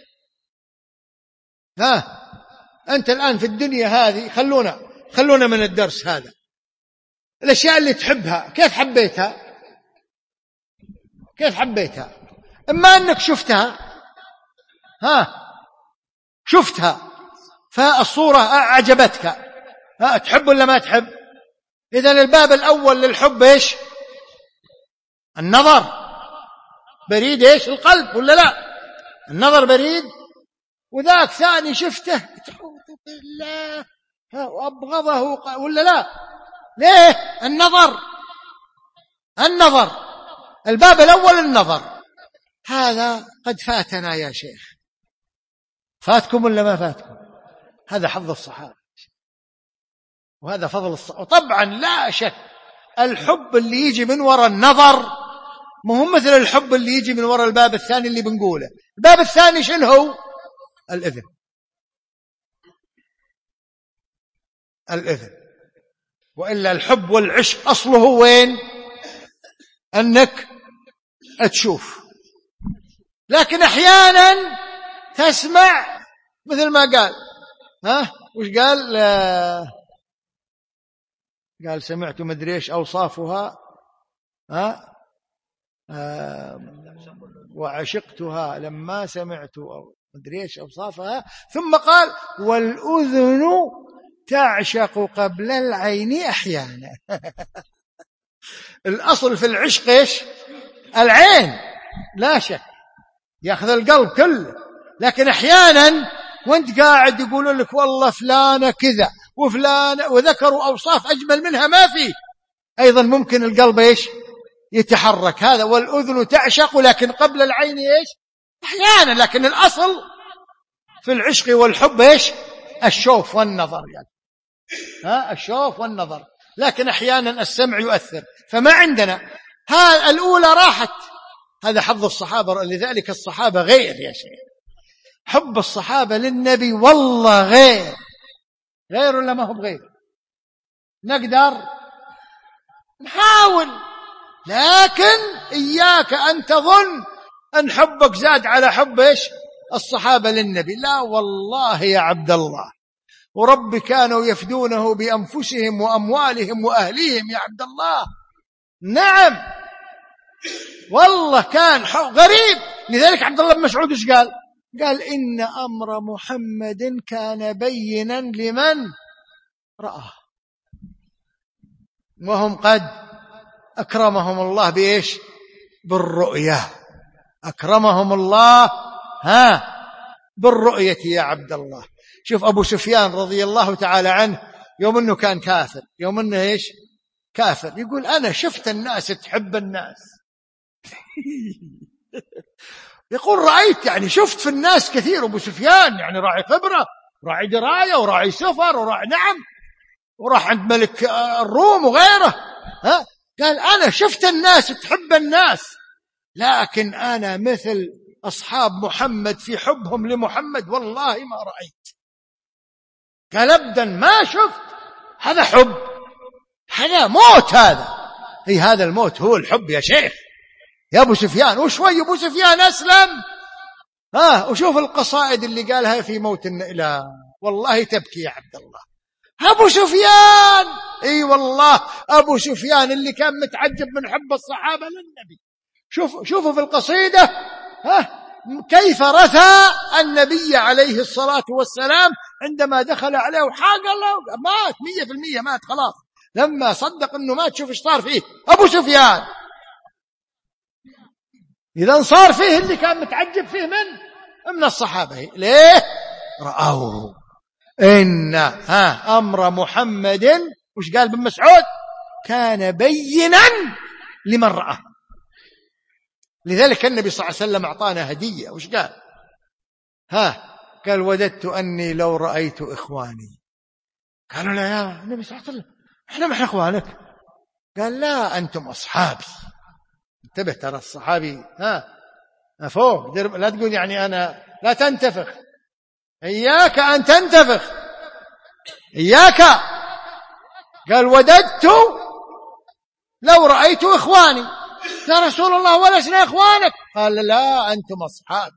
ها أنت الآن في الدنيا هذه، خلونا خلونا من الدرس هذا، الأشياء اللي تحبها كيف حبيتها؟ كيف حبيتها؟ إما أنك شفتها، ها شفتها فالصورة أعجبتك، ها تحب ولا ما تحب؟ إذن الباب الأول للحب إيش؟ النظر. بريد إيش؟ القلب ولا لا؟ النظر بريد. وذاك ثاني شفته تعوذ بالله وأبغضه ولا لا؟ ليه؟ النظر. النظر الباب الأول النظر. هذا قد فاتنا يا شيخ. فاتكم ولا ما فاتكم؟ هذا حظ الصحابة وهذا فضل الصحابة. طبعا لا شك الحب اللي يجي من وراء النظر مهم مثل الحب اللي يجي من وراء الباب الثاني اللي بنقوله. الباب الثاني شنو هو؟ الإذن. الإذن. وإلا الحب والعشق أصله وين؟ أنك تشوف. لكن أحيانا تسمع مثل ما قال، ها وش قال؟ آه قال سمعت مدري ايش أوصافها، ها آه وعشقتها لما سمعت مدري ايش أوصافها، ثم قال والأذن تعشق قبل العين أحيانا. الأصل في العشق ايش؟ العين لا شك، ياخذ القلب كله، لكن أحيانا وانت قاعد يقولون لك والله فلانة كذا وفلانة وذكروا أوصاف أجمل منها ما فيه، أيضا ممكن القلب إيش؟ يتحرك. هذا والأذن تعشق لكن قبل العين إيش؟ أحيانا. لكن الأصل في العشق والحب إيش؟ الشوف والنظر يعني. ها الشوف والنظر. لكن أحيانا السمع يؤثر. فما عندنا ها الأولى راحت. هذا حظ الصحابة. لذلك الصحابة غير يا شيخ. حب الصحابة للنبي والله غير. غير ولا ما هو بغير؟ نقدر نحاول، لكن إياك أن تظن أن حبك زاد على حب إيش؟ الصحابة للنبي. لا والله يا عبد الله، ورب كانوا يفدونه بأنفسهم وأموالهم وأهليهم يا عبد الله. نعم والله كان غريب. لذلك عبد الله بن مسعود ايش قال؟ قال إن أمر محمد كان بينا لمن رآه، وهم قد أكرمهم الله بإيش؟ بالرؤية. أكرمهم الله ها بالرؤية يا عبد الله. شوف أبو سفيان رضي الله تعالى عنه يوم أنه كان كافر، يوم أنه إيش؟ كافر، يقول أنا شفت الناس تحب الناس. يقول رأيت يعني شفت في الناس كثير. أبو سفيان يعني راعي خبرة، راعي دراية، وراعي سفر، وراعي نعم، وراح عند ملك الروم وغيره. ها قال أنا شفت الناس تحب الناس، لكن أنا مثل أصحاب محمد في حبهم لمحمد والله ما رأيت. قال أبدا ما شفت. هذا حب، هذا موت. هذا هي هذا الموت هو الحب يا شيخ يا أبو سفيان. وشوي أبو سفيان أسلم، ها وشوف القصائد اللي قالها في موت النئلة، والله تبكي يا عبد الله. أبو سفيان اي والله أبو سفيان اللي كان متعجب من حب الصحابة للنبي. شوف شوفوا في القصيدة ها كيف رثى النبي عليه الصلاة والسلام عندما دخل عليه وحاق الله مات مية في المية، مات خلاص. لما صدق أنه مات شوف ايش صار فيه أبو سفيان. إذا صار فيه اللي كان متعجب فيه من من الصحابة. ليه؟ رأوه إن ها أمر محمد، وش قال ابن مسعود؟ كان بينا لمن رأى. لذلك النبي صلى الله عليه وسلم أعطانا هدية، وش قال؟ ها قال وددت أني لو رأيت إخواني. قالوا لا يا النبي صلى الله عليه وسلم احنا ما احنا إخوانك. قال لا أنتم أصحابي. انتبه، ترى الصحابي ها فوق، لا تقول يعني أنا، لا تنتفخ، إياك أن تنتفخ، إياك. قال وددت لو رأيت إخواني. يا رسول الله ولسنا إخوانك. قال لا أنتم أصحابي.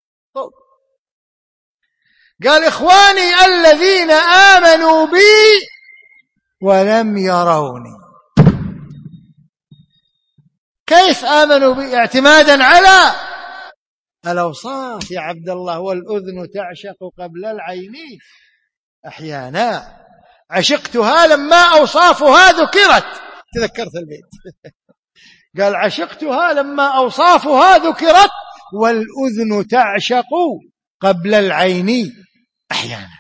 قال إخواني الذين آمنوا بي ولم يروني. كيف آمنوا بي؟ اعتمادا على الأوصاف يا عبد الله. والأذن تعشق قبل العين أحيانا. عشقتها لما أوصافها ذكرت. تذكرت البيت. قال عشقتها لما أوصافها ذكرت والأذن تعشق قبل العين أحيانا.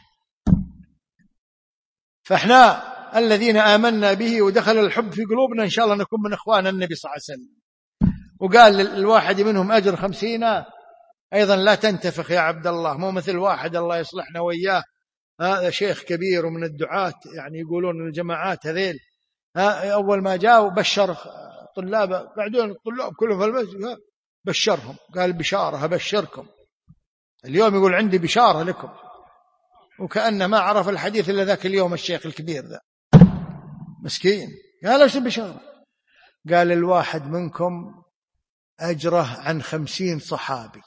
فإحنا الذين آمنا به ودخل الحب في قلوبنا إن شاء الله نكون من إخوان النبي صلى الله عليه وسلم. وقال الواحد منهم أجر خمسين. أيضا لا تنتفخ يا عبد الله، مو مثل واحد الله يصلحنا وإياه، هذا شيخ كبير ومن الدعاة، يعني يقولون الجماعات هذيل أول ما جاءوا بشر طلاب، بعدين الطلاب كلهم في المسجد بشرهم، قال بشارة أبشركم، اليوم يقول عندي بشارة لكم، وكأنه ما عرف الحديث إلا ذاك اليوم الشيخ الكبير ذا مسكين. قال ايش البشارة؟ قال الواحد منكم أجره عن خمسين صحابي.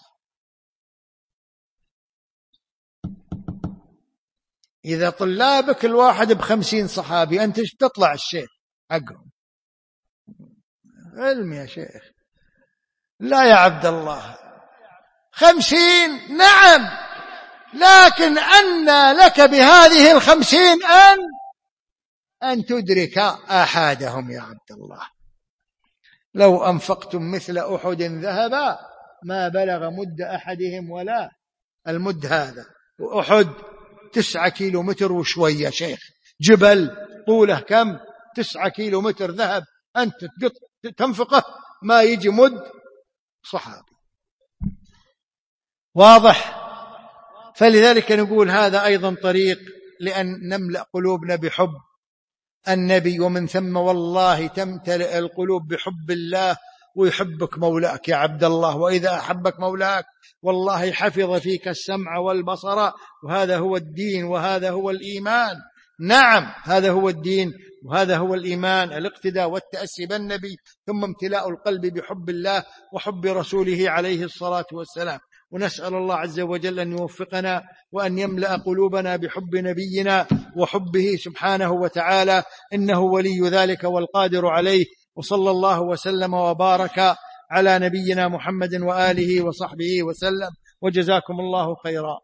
إذا طلابك الواحد بخمسين صحابي أنت ايش تطلع الشيخ حقهم؟ علم يا شيخ. لا يا عبد الله، خمسين نعم، لكن أن لك بهذه الخمسين أن أن تدرك أحدهم يا عبد الله. لو أنفقتم مثل أحد ذهبا ما بلغ مد أحدهم ولا المد هذا. وأحد تسعة كيلو متر وشوية شيخ، جبل طوله كم؟ تسعة كيلو متر ذهب، أنت تنفقه ما يجي مد صحابي. واضح؟ فلذلك نقول هذا أيضا طريق لأن نملأ قلوبنا بحب النبي، ومن ثم والله تمتلئ القلوب بحب الله، ويحبك مولاك يا عبد الله. وإذا أحبك مولاك والله حفظ فيك السمع والبصر، وهذا هو الدين وهذا هو الإيمان. نعم هذا هو الدين وهذا هو الإيمان، الاقتداء والتأسي بالنبي، ثم امتلاء القلب بحب الله وحب رسوله عليه الصلاة والسلام. ونسأل الله عز وجل أن يوفقنا وأن يملأ قلوبنا بحب نبينا وحبه سبحانه وتعالى، إنه ولي ذلك والقادر عليه. وصلى الله وسلم وبارك على نبينا محمد وآله وصحبه وسلم، وجزاكم الله خيرا.